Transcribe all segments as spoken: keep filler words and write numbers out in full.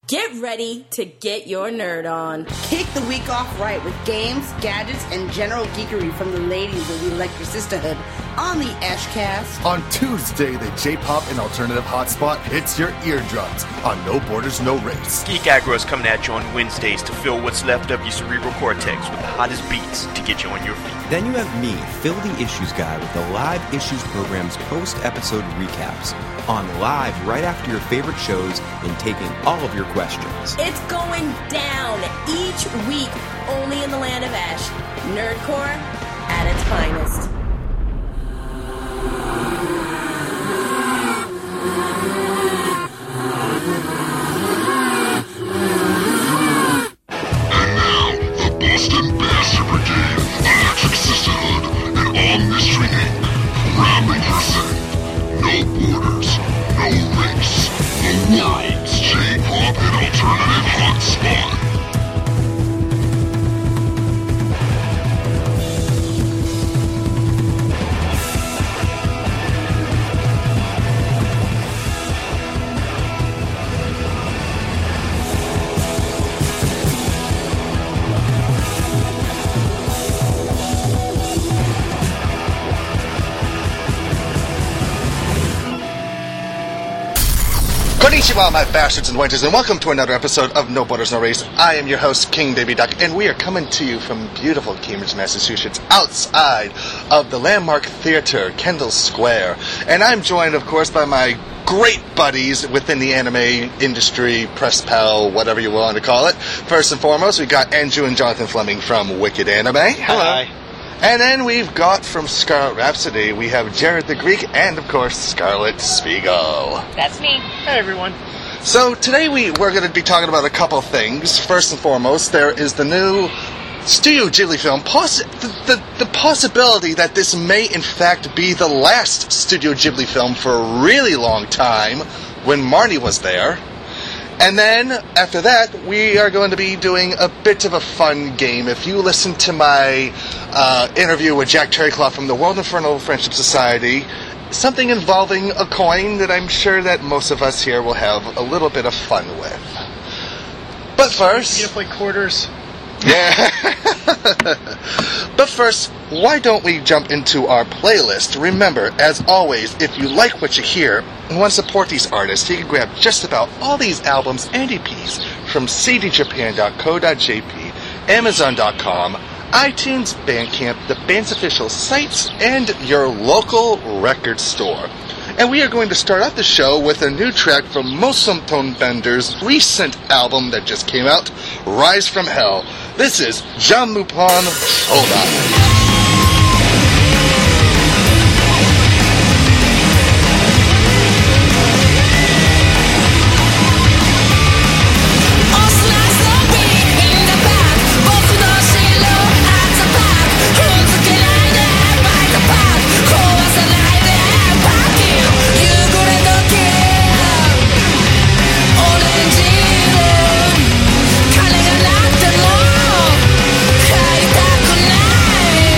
Get ready to get your nerd on. Kick the week off right with games, gadgets, and general geekery from the ladies of the Electric Sisterhood on the Ashcast. On Tuesday, the J-pop and alternative hotspot hits your eardrums on No Borders, No Race. Geek Aggro is coming at you on Wednesdays to fill what's left of your cerebral cortex with the hottest beats to get you on your feet. Then you have me, Phil the Issues Guy, with the Live Issues program's post-episode recaps on live right after your favorite shows and taking all of your questions. It's going down each week, only in the land of Ash. Nerdcore at its finest. And now, the Boston Bastard Brigade, Electric Sisterhood, and All Mystery Incorporated proudly present No Borders, No Race, the world's J-pop and alternative hotspot. Konnichiwa, my bastards and wenches, and welcome to another episode of No Borders, No Race. I am your host, King Baby Duck, and we are coming to you from beautiful Cambridge, Massachusetts, outside of the landmark theater, Kendall Square. And I'm joined, of course, by my great buddies within the anime industry, press pal, whatever you want to call it. First and foremost, we got Andrew and Jonathan Fleming from Wicked Anime. Hello. Hi. And then we've got from Scarlet Rhapsody, we have Jared the Greek and, of course, Scarlet Spiegel. That's me. Hey, everyone. So today we, we're going to be talking about a couple things. First and foremost, there is the new Studio Ghibli film, Poss- the, the, the possibility that this may in fact be the last Studio Ghibli film for a really long time when Marnie was there. And then, after that, we are going to be doing a bit of a fun game. If you listen to my uh, interview with Jack Terrycloth from the World Infernal Friendship Society, something involving a coin that I'm sure that most of us here will have a little bit of fun with. But first... You gonna play quarters? Yeah. But first, why don't we jump into our playlist? Remember, as always, if you like what you hear and want to support these artists, you can grab just about all these albums and E Ps from c d japan dot co dot j p, amazon dot com, iTunes, Bandcamp, the band's official sites, and your local record store. And we are going to start off the show with a new track from Mosum Tone Bender's recent album that just came out, Rise from Hell. This is Jamupon Soda. Hey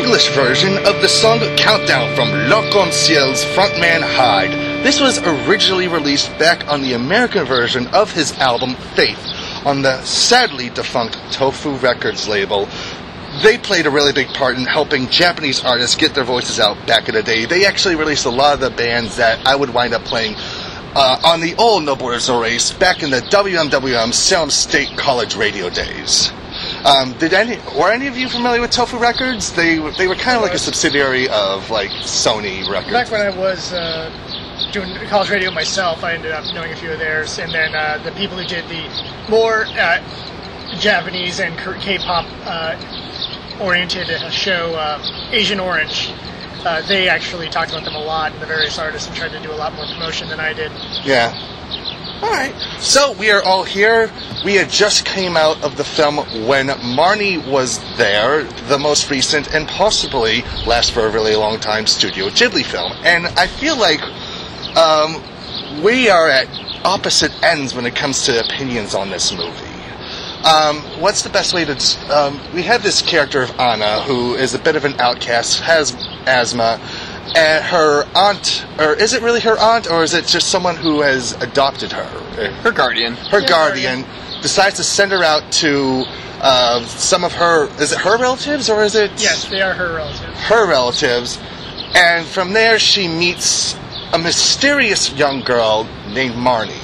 English version of the song Countdown from L'Arc-en-Ciel's frontman Hyde. This was originally released back on the American version of his album Faith on the sadly defunct Tofu Records label. They played a really big part in helping Japanese artists get their voices out back in the day. They actually released a lot of the bands that I would wind up playing uh, on the old No Borders No Race back in the W M W M Salem State College radio days. Um, did any were any of you familiar with Tofu Records? They they were kind of like a subsidiary of like Sony Records. Back when I was uh, doing college radio myself, I ended up knowing a few of theirs, and then uh, the people who did the more uh, Japanese and K-pop uh, oriented show uh, Asian Orange. Uh, they actually talked about them a lot, and the various artists, and tried to do a lot more promotion than I did. Yeah. Alright. So, we are all here. We had just came out of the film When Marnie Was There, the most recent and possibly last for a really long time Studio Ghibli film. And I feel like um, we are at opposite ends when it comes to opinions on this movie. Um, what's the best way to... Um, we have this character of Anna, who is a bit of an outcast, has asthma, and her aunt... Or is it really her aunt, or is it just someone who has adopted her? Her guardian. Her Yeah, guardian, guardian decides to send her out to uh, some of her... Is it her relatives, or is it... Yes, they are her relatives. Her relatives. And from there, she meets a mysterious young girl named Marnie.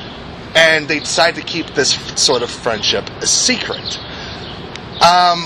And they decide to keep this sort of friendship a secret. Um,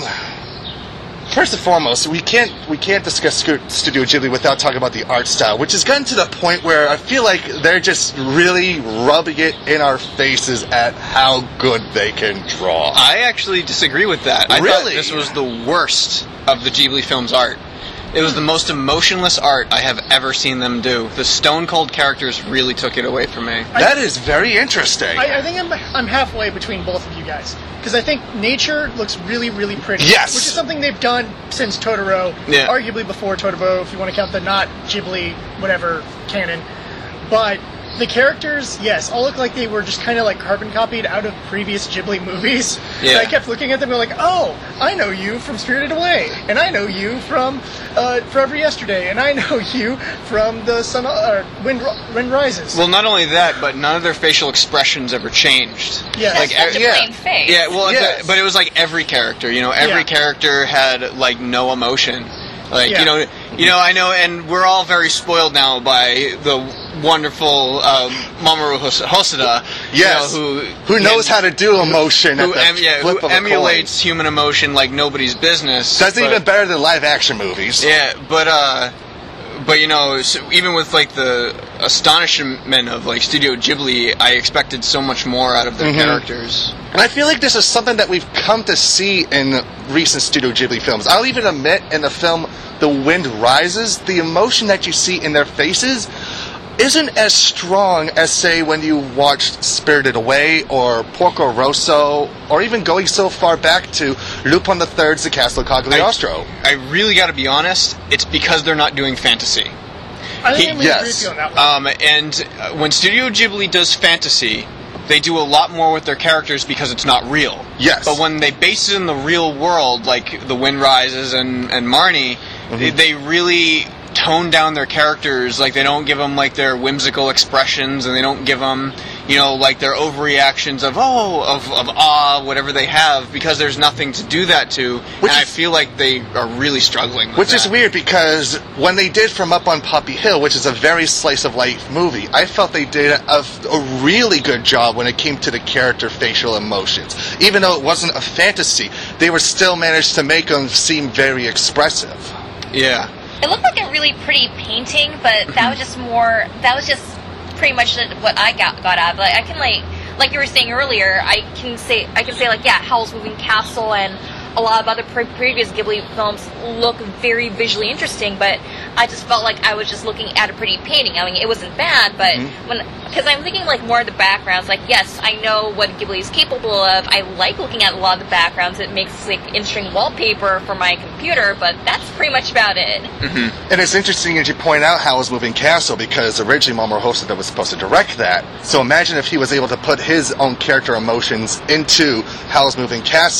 first and foremost, we can't we can't discuss Studio Ghibli without talking about the art style, which has gotten to the point where I feel like they're just really rubbing it in our faces at how good they can draw. I actually disagree with that. I Really? thought this was the worst of the Ghibli film's art. It was the most emotionless art I have ever seen them do. The stone-cold characters really took it away from me. That is very interesting. I, I think I'm I'm halfway between both of you guys, because I think nature looks really, really pretty. Yes! Which is something they've done since Totoro, Yeah. arguably before Totoro, if you want to count the not Ghibli, whatever, canon. But the characters, yes, all look like they were just kind of like carbon copied out of previous Ghibli movies. Yeah. And I kept looking at them and like, oh, I know you from Spirited Away, and I know you from uh, Forever Yesterday, and I know you from the Sun uh, Wind, Wind Rises. Well, not only that, but none of their facial expressions ever changed. Yeah. like Such a e- plain face. Yeah, well, Yes. the, but it was like every character. You know, every Yeah. character had like no emotion. Like Yeah. you know, you know, I know, and we're all very spoiled now by the wonderful um, Mamoru Hos- Hosoda. Yes. you know, who Who knows how to do emotion who, at the em- yeah, flip who of a emulates human emotion like nobody's business. coin. Does it but- even better than live action movies. Yeah, but uh, but you know, so even with like the astonishment of like Studio Ghibli, I expected so much more out of their Mhm. characters. And I feel like this is something that we've come to see in recent Studio Ghibli films. I'll even admit, in the film The Wind Rises, the emotion that you see in their faces isn't as strong as, say, when you watched Spirited Away or Porco Rosso, or even going so far back to Lupin the Third's The Castle of Cagliostro. I really got to be honest. It's because they're not doing fantasy. I think he- I'm agree yes. with you on that one. Um, and uh, when Studio Ghibli does fantasy, they do a lot more with their characters because it's not real. Yes. But when they base it in the real world, like The Wind Rises and, and Marnie, they, they really tone down their characters. Like, they don't give them, like, their whimsical expressions, and they don't give them, you know, like, their overreactions of, oh, of, of awe, whatever they have, because there's nothing to do that to. Which and I is- feel like they are really struggling with Which that. is weird, because when they did From Up on Poppy Hill, which is a very slice-of-life movie, I felt they did a, a really good job when it came to the character facial emotions. Even though it wasn't a fantasy, they were still managed to make them seem very expressive. Yeah. It looked like a really pretty painting, but that was just more. That was just pretty much what I got got out of it. Like, I can like, like you were saying earlier, I can say I can say like, yeah, Howl's Moving Castle and a lot of other pre- previous Ghibli films look very visually interesting, but I just felt like I was just looking at a pretty painting. I mean, it wasn't bad, but Mm-hmm. when because I'm thinking like more of the backgrounds. Like, yes, I know what Ghibli is capable of. I like looking at a lot of the backgrounds. It makes like interesting wallpaper for my computer, but that's pretty much about it. And it's interesting as you point out Howl's Moving Castle, because originally Mamoru Hosoda was supposed to direct that. So imagine if he was able to put his own character emotions into Howl's Moving Castle.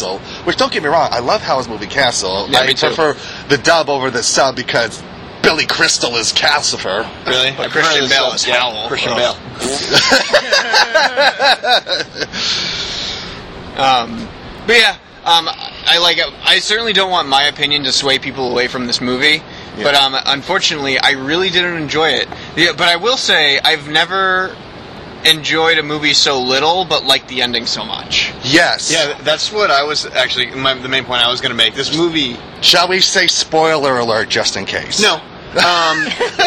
Which, don't get me wrong, I love Howl's Moving Castle. Yeah, I me too. prefer the dub over the sub because Billy Crystal is Calcifer. Really? But I prefer Christian the Bale sub, is yeah. Howl. Christian Oh. Bale. Um, but yeah, um, I like. I certainly don't want my opinion to sway people away from this movie. Yeah. But um, unfortunately, I really didn't enjoy it. Yeah, but I will say I've never enjoyed a movie so little, but liked the ending so much. Yes. Yeah, that's what I was actually my, the main point I was going to make. This movie. Shall we say spoiler alert just in case? No. Um,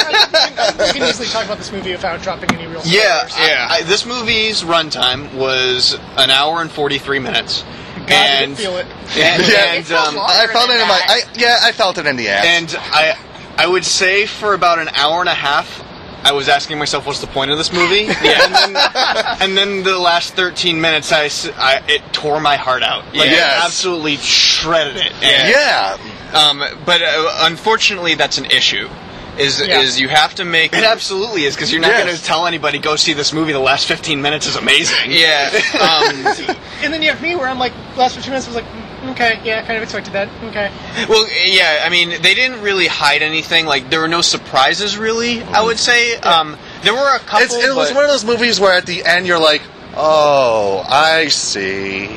We can easily talk about this movie without dropping any real spoilers. yeah, Yeah. I, I, this movie's runtime was an hour and forty-three minutes. God, I and didn't feel it. and, Yeah, it and felt um, longer I felt than it in my. that. I, yeah, I felt it in the ass. and I I would say for about an hour and a half, I was asking myself, what's the point of this movie? Yeah. and, then, and then the last thirteen minutes, I, s- I- it tore my heart out. Like, Yes. it absolutely shredded it. And yeah. Um, but uh, unfortunately, that's an issue. Is Yeah. is you have to make It absolutely is, because you're not Yes. going to tell anybody, go see this movie, the last fifteen minutes is amazing. yeah. Um, And then you have me where I'm like, last fifteen minutes I was like, mm, okay, yeah, kind of expected that. Okay. well, yeah. I mean, they didn't really hide anything. Like there were no surprises, really. I would say. Um, there were a couple. It's, it was but- one of those movies where at the end you're like, oh, I see.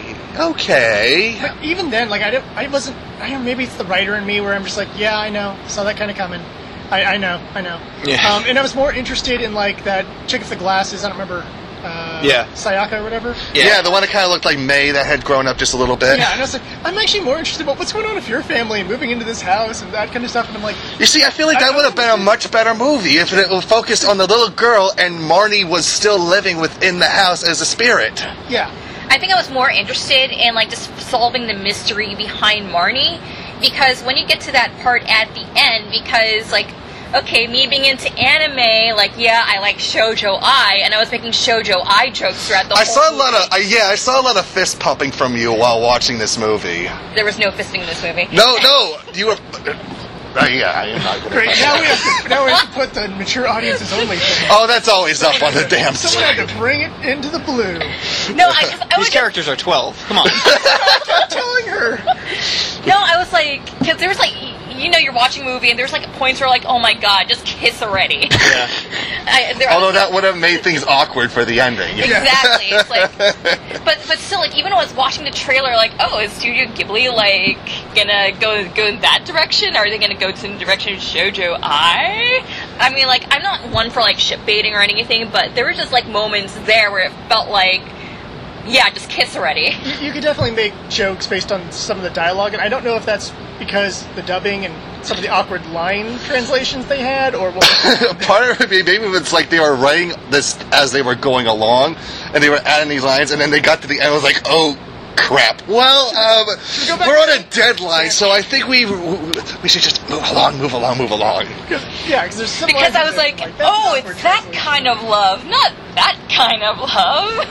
Okay. But even then, like I, don't, I wasn't. I don't know. Maybe it's the writer in me where I'm just like, yeah, I know, saw that kind of coming. I, I know, I know. Yeah. Um, and I was more interested in like that chick with the glasses. I don't remember. Uh, Yeah. Sayaka or whatever. Yeah, the one that kind of looked like May that had grown up just a little bit. Yeah, and I was like, I'm actually more interested about what's going on with your family and moving into this house and that kind of stuff. And I'm like, You see, I feel like that would have been a much better movie if it was focused on the little girl and Marnie was still living within the house as a spirit. yeah. I think I was more interested in like just solving the mystery behind Marnie, because when you get to that part at the end, because like, okay, me being into anime, like yeah, I like shoujo ai, and I was making shoujo ai jokes throughout the I whole saw a movie. lot of, I, yeah, I saw a lot of fist pumping from you while watching this movie. There was no fisting in this movie. No, no, you were. Uh, yeah, I am not gonna. Great. Now we have to, now we have to put the mature audiences only thing. Oh, that's always up on the damn Someone had screen. to bring it into the blue. No, I, 'cause I These was characters are twelve. Come on. I'm telling her. no, I was like, because there's like, y- you know, you're watching a movie and there's like points where like, oh my god, just kiss already. Yeah. I, there, Although that would have made things awkward for the ending. Exactly. It's like, but but still, like even when I was watching the trailer, like, oh, is Studio Ghibli like gonna go go in that direction? Are they gonna go to the direction of shoujo ai? I mean, like, I'm not one for like ship baiting or anything, but there were just like moments there where it felt like, yeah, just kiss already. You could definitely make jokes based on some of the dialogue, and I don't know if that's because the dubbing and some of the awkward line translations they had, or what. Part of it, maybe it's like they were writing this as they were going along, and they were adding these lines, and then they got to the end, and was like, oh, crap. Well, um, go back we're on to a deadline, so I think we we should just move along, move along, move along. Yeah, because there's some Because lines I was that- like, that's oh, awkward it's that translation. kind of love, not that kind of love.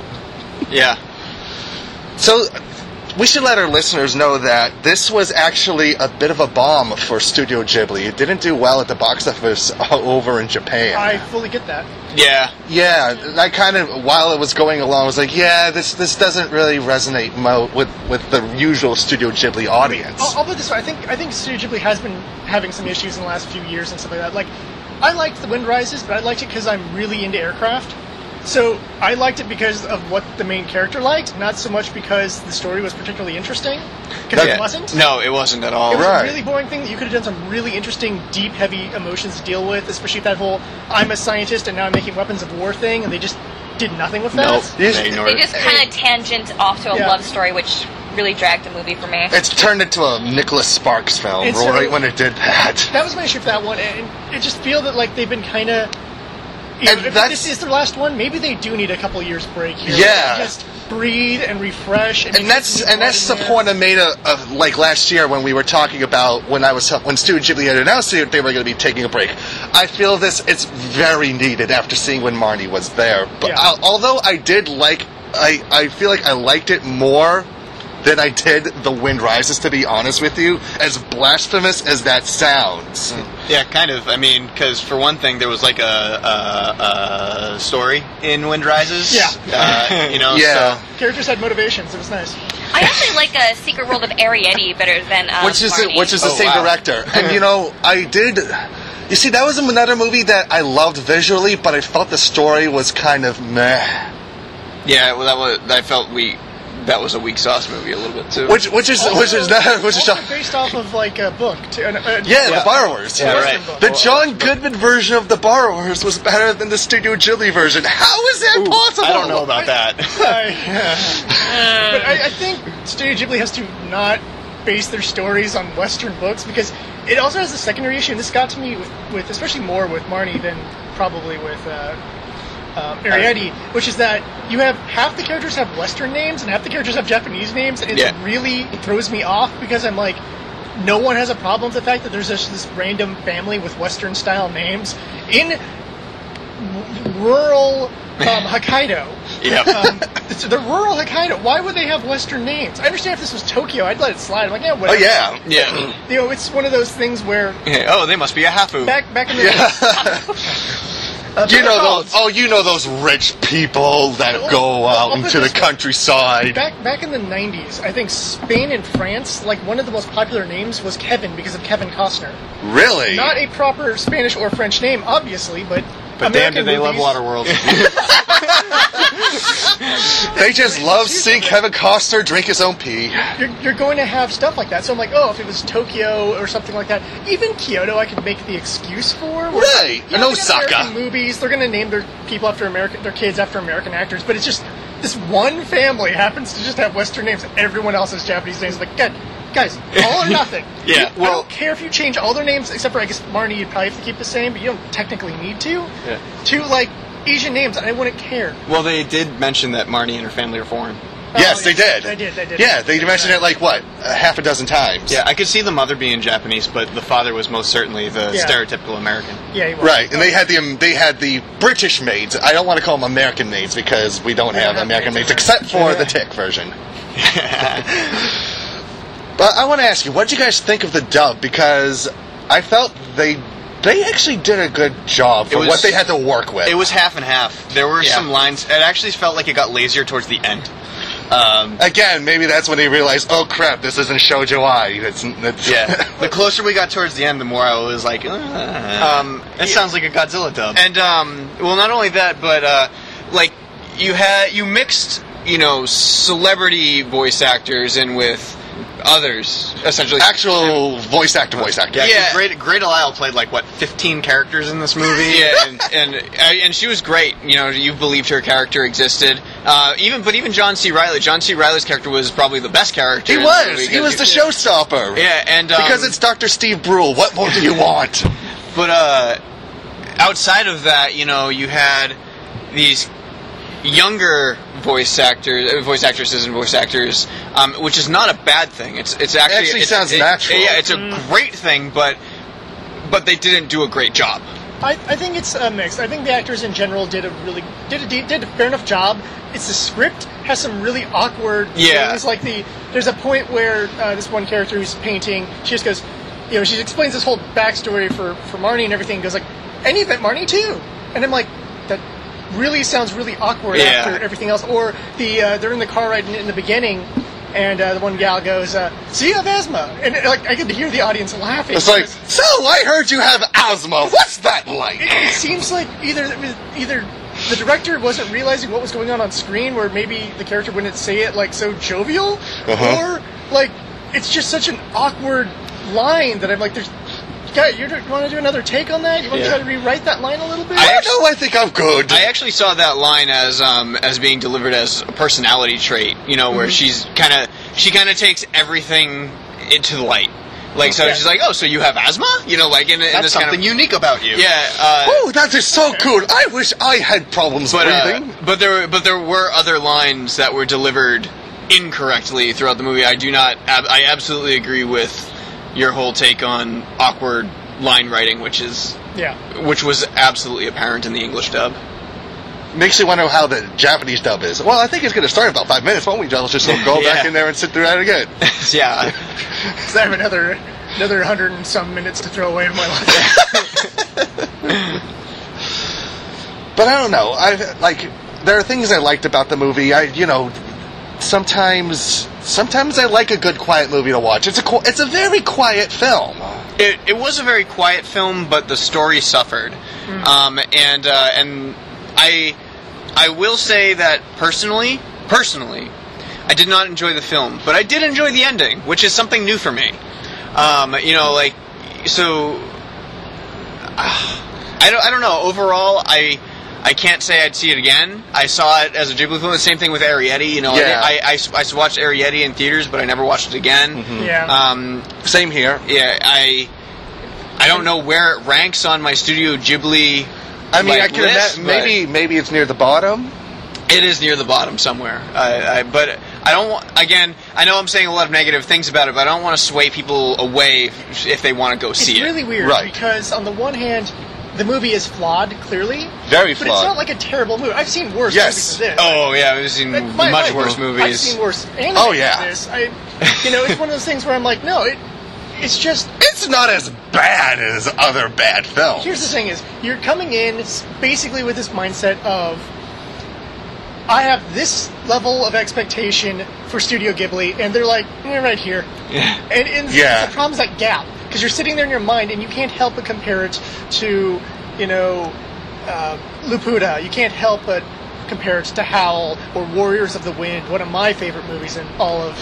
Yeah. So, we should let our listeners know that this was actually a bit of a bomb for Studio Ghibli. It didn't do well at the box office over in Japan. I fully get that. Yeah. Yeah, I kind of, while it was going along, was like, yeah, this this doesn't really resonate mo- with with the usual Studio Ghibli audience. I'll, I'll put it this way: I think I think Studio Ghibli has been having some issues in the last few years and stuff like that. Like, I liked The Wind Rises, but I liked it because I'm really into aircraft. So I liked it because of what the main character liked, not so much because the story was particularly interesting. Because Yeah. it wasn't. No, it wasn't at all. It was Right. a really boring thing that you could have done some really interesting, deep, heavy emotions to deal with, especially that whole I'm a scientist and now I'm making weapons of war thing, and they just did nothing with that. Nope. You- They ignored They it. just kind of tangent off to a Yeah. love story, which really dragged the movie for me. It's turned into a Nicholas Sparks film It's right a- when it did that. That was my issue with that one, and I just feel that like they've been kind of. You know, And if that's- this is their last one, maybe they do need a couple years break here. Yeah. Just breathe and refresh. And, And make that's some and that's the blood in point I made of, of like last year when we were talking about when I was when Studio Ghibli had announced that they were going to be taking a break. I feel this it's very needed after seeing when Marnie was there. But Yeah. uh, although I did like I I feel like I liked it more than I did The Wind Rises, to be honest with you, as blasphemous as that sounds. Yeah, kind of. I mean, because for one thing, there was like a, a, a story in Wind Rises. Yeah. Uh, you know, Yeah. so Characters had motivations. It was nice. I actually like a Secret World of Arrietty better than um, which is Marnie. which is the Oh, same wow. director. And you know, I did. You see, that was another movie that I loved visually, but I felt the story was kind of meh. Yeah, well, that was I felt we that was a weak sauce movie a little bit too. Which which is Also- which is not which is also based off of like a book. Too, uh, uh, yeah, Yeah. The Borrowers. Yeah, Western right. book. The John Goodman version of The Borrowers was better than the Studio Ghibli version. How is that possible? I don't know about that. I- but I, I think Studio Ghibli has to not base their stories on Western books because it also has a secondary issue, and this got to me with, with especially more with Marnie than probably with uh, um, Arrietty, which is that you have half the characters have Western names and half the characters have Japanese names, and it Yeah. really throws me off because I'm like, no one has a problem with the fact that there's just this random family with Western style names in w- rural um, Hokkaido. Yeah. Um, it's the rural Hokkaido. Why would they have Western names? I understand if this was Tokyo, I'd let it slide. I'm like, yeah, Oh whatever. yeah. Yeah. You know, it's one of those things where Yeah, oh, they must be a hafu. back back in the uh, You know back- those. Oh, you know those rich people that go out I'll put into the this way. countryside. Back back in the nineties, I think Spain and France, like one of the most popular names was Kevin because of Kevin Costner. Really? Not a proper Spanish or French name, obviously, but But damn, American do they love movies- Waterworld. They just love seeing Kevin Costner drink his own pee. You're, you're going to have stuff like that. So I'm like, oh, if it was Tokyo or something like that, even Kyoto, I could make the excuse for. where, Right, you and know, they got Osaka. American movies, they're going to name their people after American, their kids after American actors, but it's just this one family happens to just have Western names, and everyone else has Japanese names. Like, God, guys, all or nothing. Yeah, I well- don't care if you change all their names, except for I guess Marnie, you'd probably have to keep the same, but you don't technically need to. Yeah. To like Asian names, I wouldn't care. Well, they did mention that Marnie and her family are foreign. Yes, Oh, they did. They did. They did. Yeah, they mentioned it like what a half a dozen times. Yeah, I could see the mother being Japanese, but the father was most certainly the Yeah. stereotypical American. Yeah, he was. Right, and they had the um, they had the British maids. I don't want to call them American maids because we don't We have don't have American maids, maids except for Yeah. the Tick version. But I want to ask you, what did you guys think of the dub? Because I felt they they actually did a good job for It was- what they had to work with. It was half and half. There were Yeah. some lines. It actually felt like it got lazier towards the end. Um, Again, maybe that's when they realized, oh crap, this isn't Shoujo Ai. It's, it's yeah. The closer we got towards the end, the more I was like, uh, um, that sounds like a Godzilla dub. And um, well, not only that, but uh, like you had you mixed, you know, celebrity voice actors in with others, essentially. actual voice actor, voice actor. Yeah, yeah, yeah. Great, Great Lyle played like what fifteen characters in this movie. Yeah, and and, uh, and she was great. You know, you believed her character existed. Uh, even but even John C. Reilly, John C. Reilly's character was probably the best character. He in the was. movie He was the because- showstopper. Yeah, and um, Because it's Doctor Steve Brule. What more do you want? But uh, outside of that, you know, you had these younger voice actors, uh, voice actresses, and voice actors, um, which is not a bad thing. It's it's actually actually it's, sounds it- natural. Yeah, it's a great thing, but but they didn't do a great job. I, I think it's a mix. I think the actors in general did a really did a de- did a fair enough job. It's the script has some really awkward Yeah. things. Like the there's a point where uh, this one character who's painting, she just goes, you know, she explains this whole backstory for for Marnie and everything. And goes like, any event Marnie too, and I'm like, that really sounds really awkward Yeah. after everything else. Or the uh, they're in the car ride in, in the beginning. And uh, the one gal goes, uh, "So you have asthma?" And uh, like I could hear the audience laughing. It's like, because- so I heard you have asthma. What's that like? it, it seems like either it was- either the director wasn't realizing what was going on on screen, where maybe the character wouldn't say it like so jovial, Uh-huh. or like it's just such an awkward line that I'm like, "There's, guy, you want to do another take on that? You want Yeah. to try to rewrite that line a little bit?" I don't know. I think I'm good. I actually saw that line as um, as being delivered as a personality trait. You know, where she's kind of she kind of takes everything into the light. Like, so Yeah. she's like, "Oh, so you have asthma?" You know, like in, in That's this something kind of unique about you. yeah. Uh, Oh, that is so cool. I wish I had problems but uh, breathing. but there were, but there were other lines that were delivered incorrectly throughout the movie. I do not. Ab- I absolutely agree with your whole take on awkward line writing, which is Yeah. which was absolutely apparent in the English dub. Makes you wonder how the Japanese dub is. Well, I think it's going to start in about five minutes, won't we? Just just go back Yeah. in there and sit through that again. yeah. So I have another another hundred and some minutes to throw away in my life. But I don't know. I like there are things I liked about the movie. I you know, sometimes sometimes I like a good quiet movie to watch. It's a qu- it's a very quiet film. It, it was a very quiet film, but the story suffered. Mm. Um, and uh, and I I will say that personally, personally, I did not enjoy the film, but I did enjoy the ending, which is something new for me. Um, you know, like so. Uh, I don't I don't know. Overall, I. I can't say I'd see it again. I saw it as a Ghibli film. The same thing with Arrietty. You know, yeah. I, I, I, I watched Arrietty in theaters, but I never watched it again. Mm-hmm. Yeah. Um, Same here. Yeah, I I don't know where it ranks on my Studio Ghibli. I mean, like, I can list, ima- maybe maybe it's near the bottom. It is near the bottom somewhere. I, I, but I don't want. Again, I know I'm saying a lot of negative things about it, but I don't want to sway people away if, if they want to go see it's it. It's really weird right. because on the one hand, the movie is flawed, clearly. Very but flawed. It's not like a terrible movie. I've seen worse yes. movies than this. Oh yeah, I've seen Like, my, much my, worse movies. I've seen worse anime oh yeah. than this. I, you know, it's one of those things where I'm like, no, it, it's just. It's not as bad as other bad films. Here's the thing: is you're coming in basically with this mindset of, I have this level of expectation for Studio Ghibli, and they're like, eh, right here. Yeah. And, and yeah. the problem is that gap, because you're sitting there in your mind, and you can't help but compare it to, you know, uh, Laputa. You can't help but compare it to Howl or Warriors of the Wind, one of my favorite movies in all of.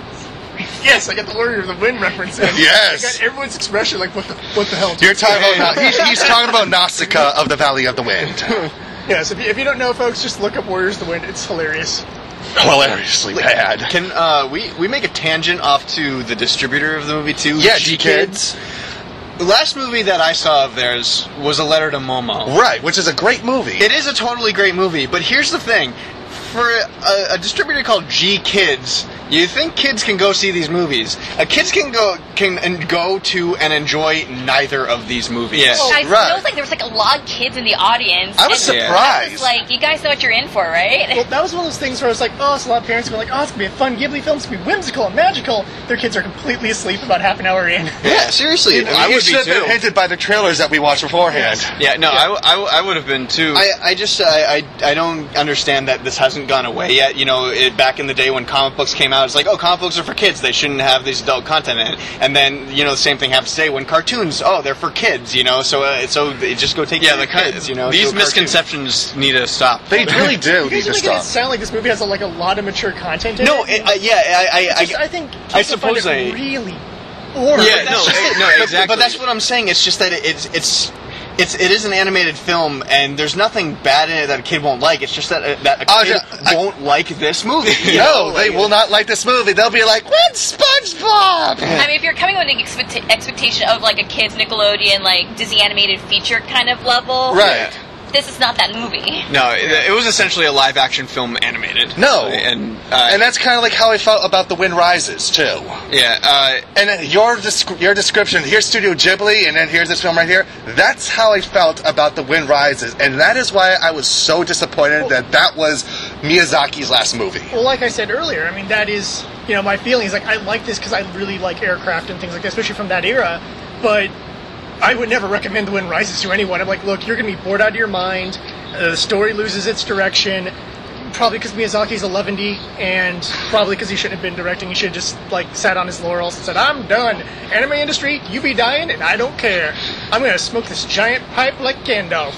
Yes, I got the Warriors of the Wind reference. In. Yes. I got everyone's expression like, what the what the hell? You're talking about he's, he's talking about Nausicaa of the Valley of the Wind. Yes, if you, if you don't know, folks, just look up Warriors of the Wind. It's hilarious. Hilariously bad. Can uh, we we make a tangent off to the distributor of the movie too? Yeah, G-Kids. The last movie that I saw of theirs was A Letter to Momo. Right, which is a great movie. It is a totally great movie, but here's the thing. For a, a distributor called G-Kids, you think kids can go see these movies. Uh, kids can go can and go to and enjoy neither of these movies. Yes. I right. feels like there was like a lot of kids in the audience. I was and surprised. I was like, you guys know what you're in for, right? Well, that was one of those things where I was like, oh, it's a lot of parents were like, oh, it's going to be a fun Ghibli film, it's going to be whimsical and magical. Their kids are completely asleep about half an hour in. Yeah, seriously. You, I you would should be have been too. hinted by the trailers that we watched beforehand. Yeah, no, I, I, I would have been too. I, I just I, I I don't understand that this hasn't gone away yet. You know, it, back in the day when comic books came out, it's like, oh, comic books are for kids. They shouldn't have this adult content in it. And then, you know, the same thing happens today when cartoons, oh, they're for kids, you know, so uh, so it just go take yeah, care the of your kids, you know. These to a cartoon. misconceptions need to stop. They really do You need guys to are making it stop. sound like this movie has a, like a lot of mature content in No, it. it, uh, yeah, I I, It's I, just, I think kids I will suppose find it I- really boring. Yeah, But no, that's just eh, it. no, But- exactly. But that's what I'm saying. It's just that it, it's it's it's it is an animated film, and there's nothing bad in it that a kid won't like. It's just that a, that a Uh, kid I- won't like this movie. you No, know? they Like, will not like this movie. They'll be like, "When's SpongeBob?" I mean, if you're coming with an expect- expectation of like a kids Nickelodeon, like Disney animated feature kind of level, Right. this is not that movie. No, it, it was essentially a live action film animated. No. and uh, And that's kind of like how I felt about The Wind Rises too. yeah, uh, And then your desc- your description, here's Studio Ghibli, and then here's this film right here. That's how I felt about The Wind Rises, and that is why I was so disappointed that that was Miyazaki's last movie. Well, like I said earlier, I mean, that is, you know, my feelings. Like, I like this because I really like aircraft and things like that, especially from that era, but I would never recommend The Wind Rises to anyone. I'm like, look, you're going to be bored out of your mind. Uh, the story loses its direction. Probably because Miyazaki's eleven, and probably because he shouldn't have been directing. He should have just, like, sat on his laurels and said, I'm done. Anime industry, you be dying, and I don't care. I'm going to smoke this giant pipe like Gandalf.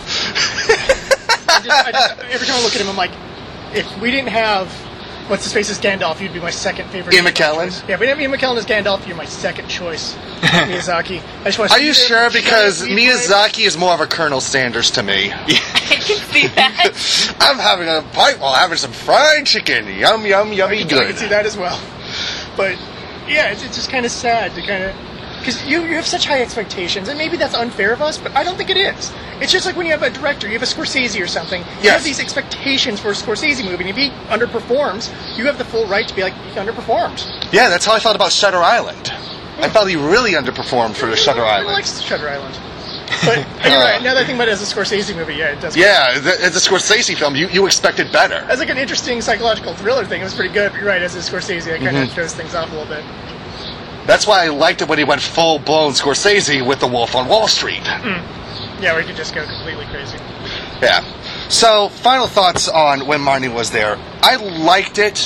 I just, I just, every time I look at him, I'm like, if we didn't have... What's his face as Gandalf? You'd be my second favorite. Ian McKellen? choice. Yeah, if we didn't have Ian McKellen as Gandalf, you're my second choice. Miyazaki. I just want to Are see you there, sure? Because giant wheat Miyazaki is more of a Colonel Sanders to me. I can see that. I'm having a pipe while having some fried chicken. Yum, yum, yummy I can, I good. can see that as well. But yeah, it's, it's just kind of sad to kind of because you you have such high expectations, and maybe that's unfair of us, but I don't think it is. It's just like when you have a director, you have a Scorsese or something. You Yes. have these expectations for a Scorsese movie, and if he underperforms, you have the full right to be like, he underperformed. Yeah, that's how I felt about Shutter Island. I felt he really underperformed for the Shutter I Island. like Shutter Island. But you're right. Now that I think about it as a Scorsese movie, yeah, it does. Yeah, th- it's a Scorsese film. You you expected better. As like an interesting psychological thriller thing, it was pretty good. But you're right, as a Scorsese, it kind of Mhm. throws things off a little bit. That's why I liked it when he went full blown Scorsese with The Wolf on Wall Street. Mm. Yeah, where you could just go completely crazy. Yeah. So, final thoughts on When Marnie Was There. I liked it.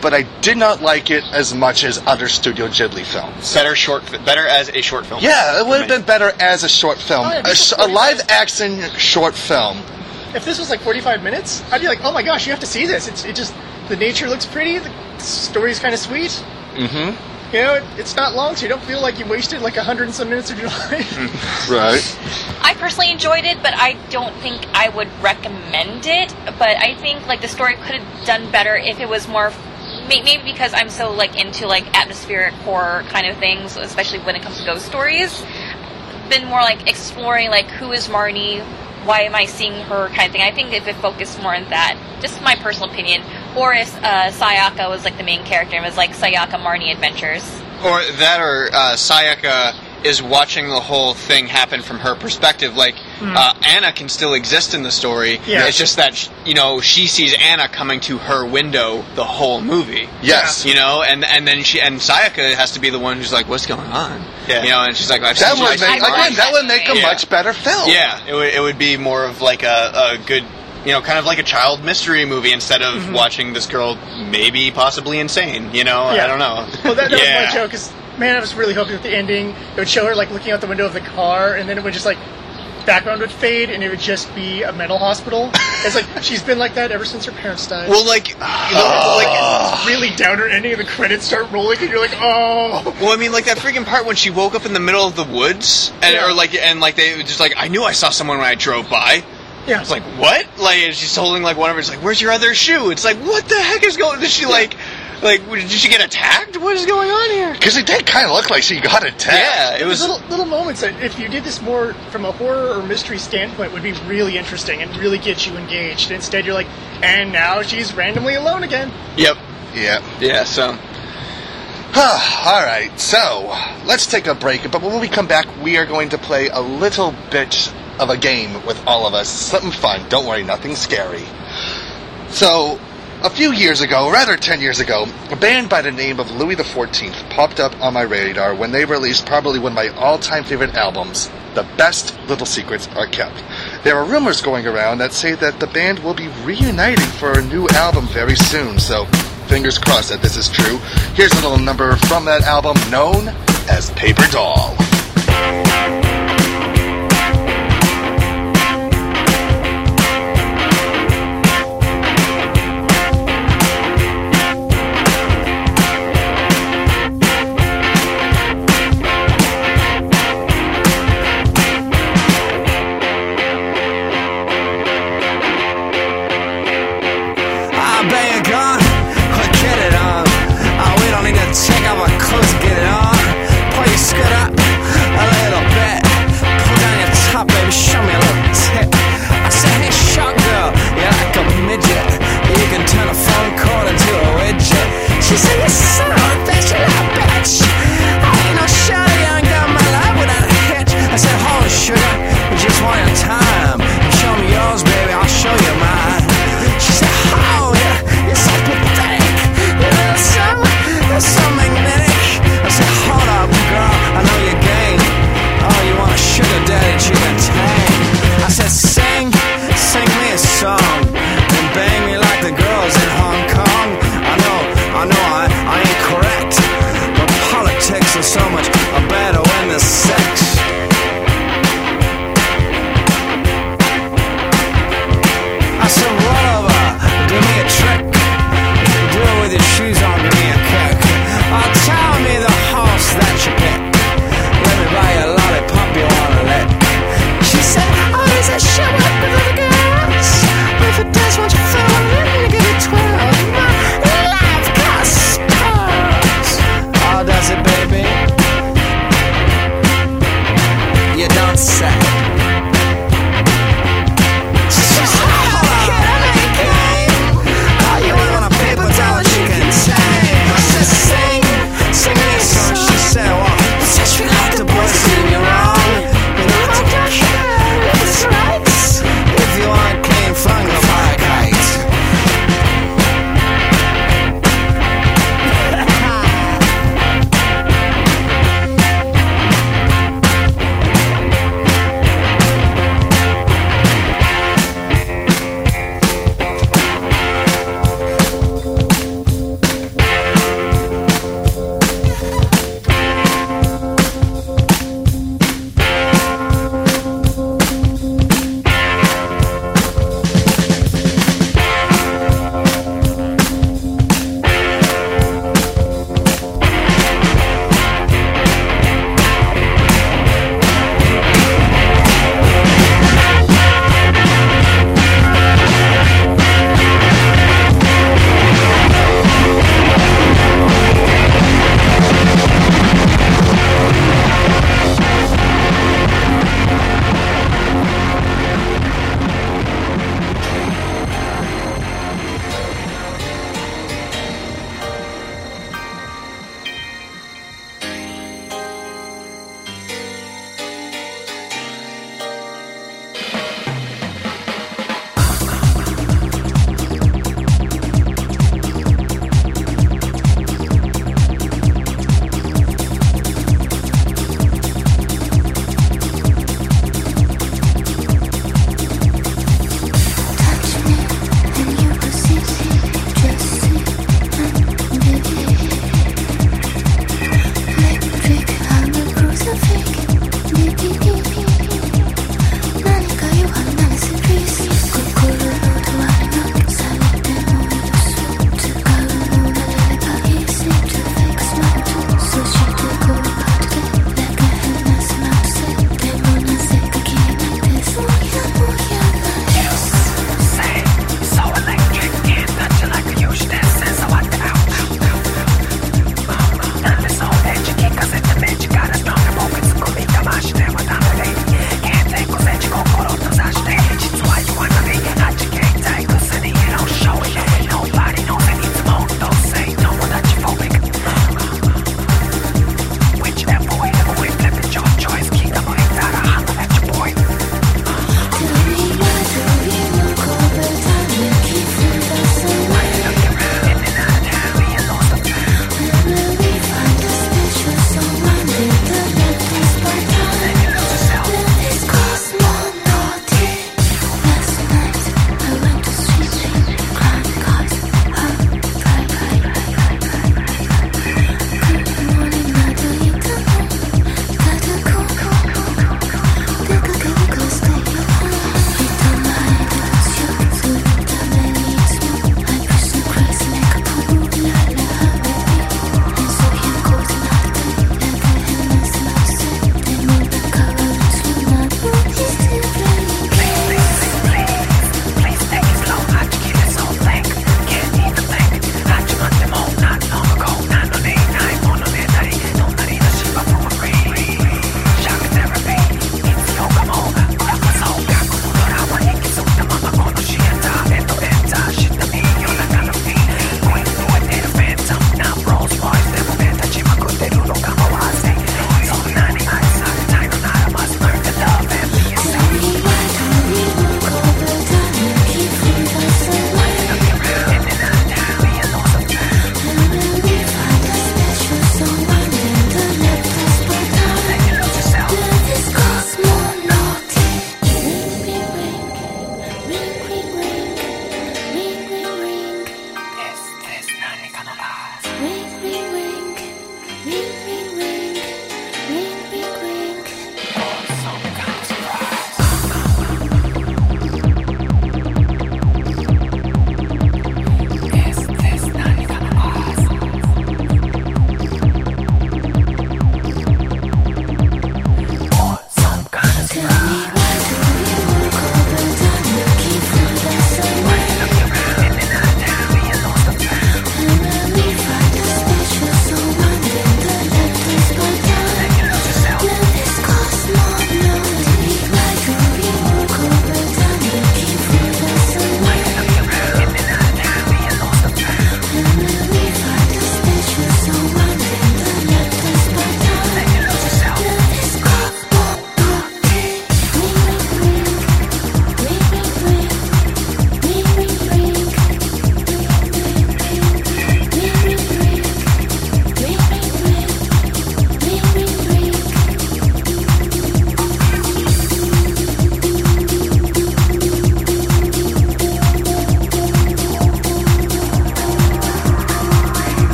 but I did not like it as much as other Studio Ghibli films. Better short, better as a short film. Yeah, it would have been better as a short film. Oh, yeah, a, sh- a live-action short film. If this was like forty-five minutes, I'd be like, oh my gosh, you have to see this. It's it just, the nature looks pretty, the story's kind of sweet. Mm-hmm. You know, it, it's not long, so you don't feel like you wasted like a hundred and some minutes of your life. Right. I personally enjoyed it, but I don't think I would recommend it. But I think like the story could have done better if it was more, maybe because I'm so like into like atmospheric horror kind of things, especially when it comes to ghost stories. Been more like exploring like who is Marnie, why am I seeing her kind of thing. I think if it focused more on that, just my personal opinion, or if uh, Sayaka was like the main character and it was like Sayaka Marnie Adventures. Or that, or uh, Sayaka is watching the whole thing happen from her perspective. Like, mm. uh, Anna can still exist in the story. Yeah. It's just that, you know, she sees Anna coming to her window the whole movie. Yes. You know, and and then she, and Sayaka has to be the one who's like, what's going on? Yeah. You know, and she's like, I've That seen would you. make, again, that would make a Yeah. much better film. Yeah, it would, it would be more of like a, a good, you know, kind of like a child mystery movie instead of Mm-hmm. watching this girl maybe possibly insane, you know? Yeah. I don't know. Well, that, that yeah. was my joke, because, man, I was really hoping that the ending, it would show her, like, looking out the window of the car, and then it would just, like, background would fade, and it would just be a mental hospital. It's like, she's been like that ever since her parents died. Well, like, you know, it's like, it's really downer ending, and the credits start rolling, and you're like, oh. well, I mean, like that freaking part when she woke up in the middle of the woods, and Yeah. or like, and like they were just like, I knew I saw someone when I drove by. Yeah. It's like, what? Like, and she's holding like one of her. It's like, where's your other shoe? It's like, what the heck is going? Did she like, like, did she get attacked? What is going on here? Because it did kind of look like she got attacked. Yeah, it was. little, little moments that if you did this more from a horror or mystery standpoint would be really interesting and really get you engaged. Instead, you're like, and now she's randomly alone again. Yep. Yeah. Yeah. So. All right, so let's take a break. But when we come back, we are going to play a little bit of a game with all of us. Something fun. Don't worry, nothing scary. So, a few years ago, rather ten years ago, a band by the name of Louis the fourteenth popped up on my radar when they released probably one of my all-time favorite albums, The Best Little Secrets Are Kept. There are rumors going around that say that the band will be reuniting for a new album very soon, so fingers crossed that this is true. Here's a little number from that album known as Paper Doll. Take off our clothes, get it on. Pull your skirt up a little bit. Pull down your top, baby, show me a little tip. I said, hey, short girl, you're like a midget. You can turn a phone call into a widget. She said, you son of a bitch, you little bitch. I ain't no shawty, I ain't got my life without a hitch. I said, hold it, sugar, you just want your time. You show me yours, baby, I'll show you mine. She said, oh, yeah,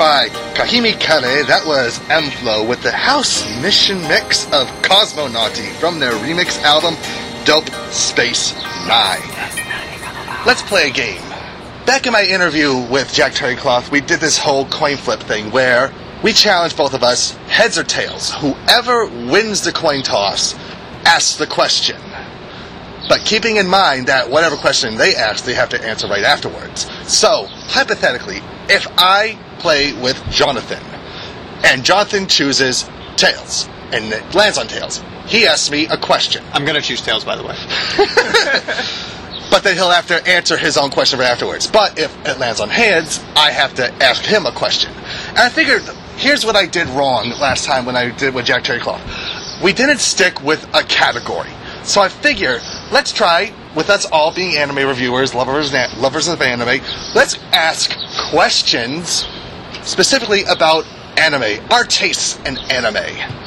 by Kahimi Kare. That was M-Flow with the House Mission mix of Cosmonauty from their remix album, Dope Space Nine. Let's play a game. Back in my interview with Jack Terrycloth, we did this whole coin flip thing where we challenged both of us, heads or tails. Whoever wins the coin toss asks the question. But keeping in mind that whatever question they ask, they have to answer right afterwards. So, hypothetically, if I play with Jonathan, and Jonathan chooses tails, and it lands on tails, he asks me a question. I'm going to choose tails, by the way. But then he'll have to answer his own question right afterwards. But if it lands on heads, I have to ask him a question. And I figured, here's what I did wrong last time when I did with Jack Terrycloth. We didn't stick with a category. So I figure, let's try, with us all being anime reviewers, lovers, lovers of anime, let's ask questions specifically about anime, our tastes in anime.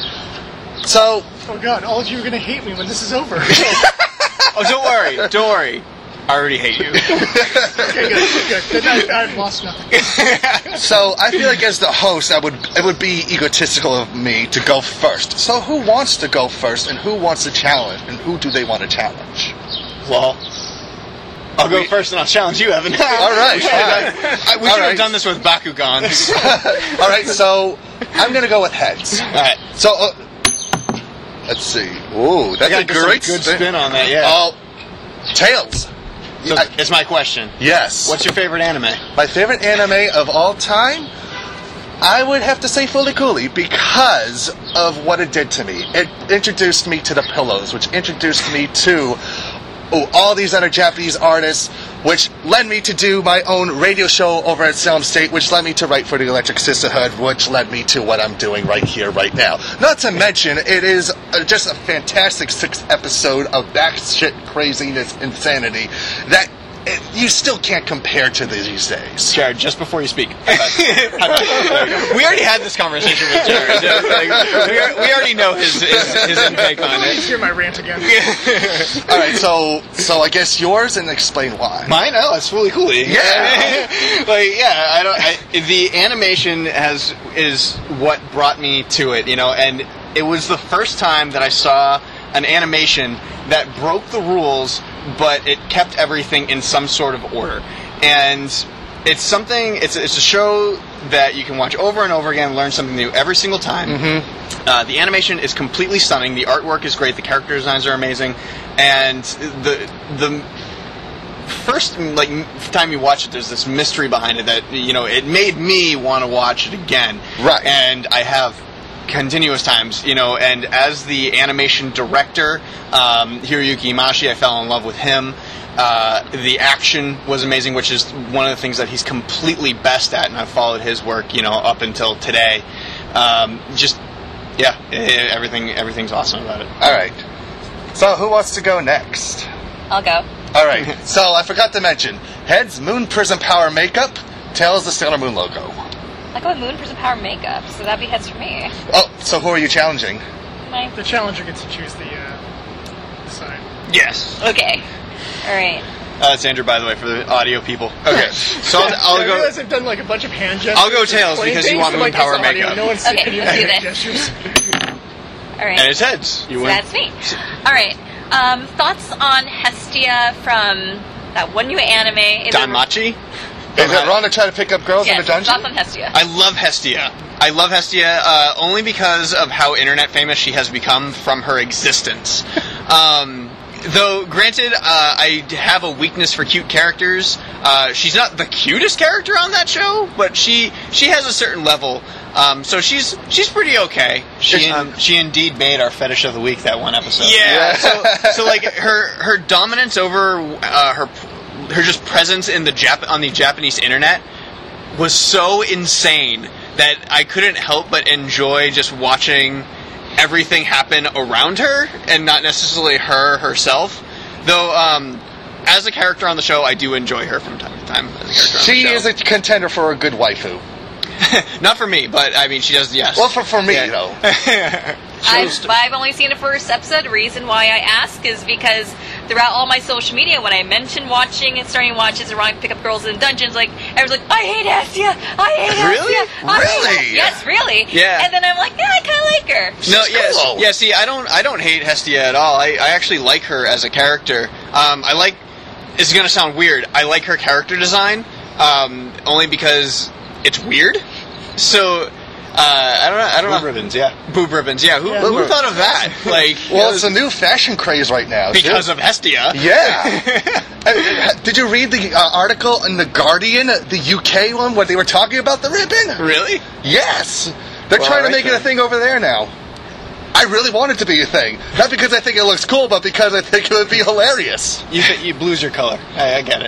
So... Oh god, all of you are going to hate me when this is over. Oh, don't worry, don't worry. I already hate you. Okay, good, good. Then I, I've lost nothing. So I feel like as the host, I would it would be egotistical of me to go first. So who wants to go first, and who wants to challenge, and who do they want to challenge? Well, I'll go we, first, and I'll challenge you, Evan. All right. we should, have, we should have done this with Bakugans. All right, so I'm going to go with heads. All right. So, uh, let's see. Ooh, that's a great good spin. spin on that, yeah. Oh, tails. So I, it's my question. Yes. What's your favorite anime? My favorite anime of all time? I would have to say Fooly Cooly because of what it did to me. It introduced me to the Pillows, which introduced me to oh, all these other Japanese artists, which led me to do my own radio show over at Salem State, which led me to write for the Electric Sisterhood, which led me to what I'm doing right here, right now. Not to mention, it is uh, just a fantastic sixth episode of batshit craziness insanity that it, you still can't compare to these days. Jared, just before you speak, we already had this conversation with Jared. Like, we, are, we already know his his, his intake on it. Please hear my rant again. All right, so so I guess yours, and explain why. Mine? Oh, it's Fooly Cooly. Yeah, like yeah, I don't. I, the animation has is what brought me to it, you know, and it was the first time that I saw an animation that broke the rules, but it kept everything in some sort of order. And it's something, it's, it's a show that you can watch over and over again, learn something new every single time. Mm-hmm. Uh, the animation is completely stunning, the artwork is great, the character designs are amazing, and the the first like time you watch it, there's this mystery behind it that, you know, it made me want to watch it again. Right. And I have continuous times, you know, and as the animation director, um, Hiroyuki Imaishi, I fell in love with him. Uh, the action was amazing, which is one of the things that he's completely best at, and I've followed his work, you know, up until today. Um, just, yeah, everything, everything's awesome about it. All right. So who wants to go next? I'll go. All right. So I forgot to mention, heads, Moon Prism Power makeup, tails, the Sailor Moon logo. I go with Moon Prism Power makeup, so that'd be heads for me. Oh, so who are you challenging? My... The challenger gets to choose the, uh, the side. Yes. Okay. All right. Uh, it's Andrew, by the way, for the audio people. Okay, so I'll, I'll I go. I realize I've done like a bunch of hand gestures. I'll go tails because you want Moon like, Power audio. makeup. No one's Okay, any let's do hand this. gestures. All right. And it's heads. You so win. that's me. All right. Um, thoughts on Hestia from that one new anime? Is Danmachi? Is it wrong to try to pick up girls yes, in the dungeon? thoughts on Hestia. I love Hestia. I love Hestia uh, only because of how internet famous she has become from her existence. um, though, granted, uh, I have a weakness for cute characters. Uh, she's not the cutest character on that show, but she she has a certain level. Um, so she's she's pretty okay. She in, she indeed made our fetish of the week that one episode. Yeah. yeah. so, so like her her dominance over uh, her her just presence in the Jap- on the Japanese internet was so insane that I couldn't help but enjoy just watching everything happen around her and not necessarily her herself. Though, um, as a character on the show, I do enjoy her from time to time as a character on she the show. is a contender for a good waifu. Not for me, but I mean, she does, yes. Well, for, for me, yeah. though. I've, I've only seen the first episode. The reason why I ask is because throughout all my social media, when I mention watching and starting to watch Is It Wrong to Pick Up Girls in Dungeons, like, everyone's like, I hate Hestia, I hate Really? Hestia. I hate Really? Hestia." Yes, really. Yeah. And then I'm like, yeah, I kind of like her. No, She's yes, cool. yeah. See, I don't, I don't hate Hestia at all. I, I actually like her as a character. Um, I like. It's gonna sound weird. I like her character design, um, only because it's weird. So, uh, I don't know. I don't Boob know. ribbons, yeah. Boob ribbons, yeah. Who, Yeah. who thought of that? Like, Well, you it's know, a new fashion craze right now. because too. of Hestia. Yeah. Uh, Did you read the uh, article in The Guardian, uh, the U K one, where they were talking about the ribbon? Really? Yes. They're Well, trying to alright make it a then. thing over there now. I really want it to be a thing. Not because I think it looks cool, but because I think it would be hilarious. You th- you blue's your color. I, I get it.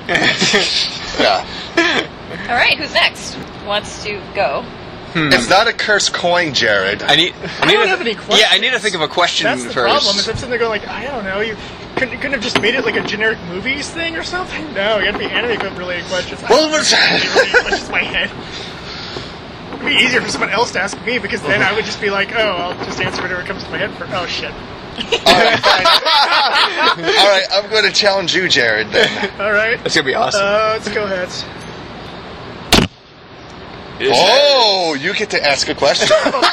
Yeah. All right, who's next? Wants to go? It's not a cursed coin, Jared. I need. I I need don't to, have any questions. Yeah, I need to think of a question That's the first. problem. Is I'm sitting there going like, I don't know, you couldn't, you couldn't have just made it like a generic movies thing or something? No, you got to be anime related questions. I Well, don't what's- know, really questions in my head. It'd be easier for someone else to ask me because then I would just be like, oh, I'll just answer whatever comes to my head for. Oh shit. All right, fine. All right, I'm going to challenge you, Jared, then. All right. That's gonna be awesome. Uh, let's go ahead. Oh, you get to ask a question.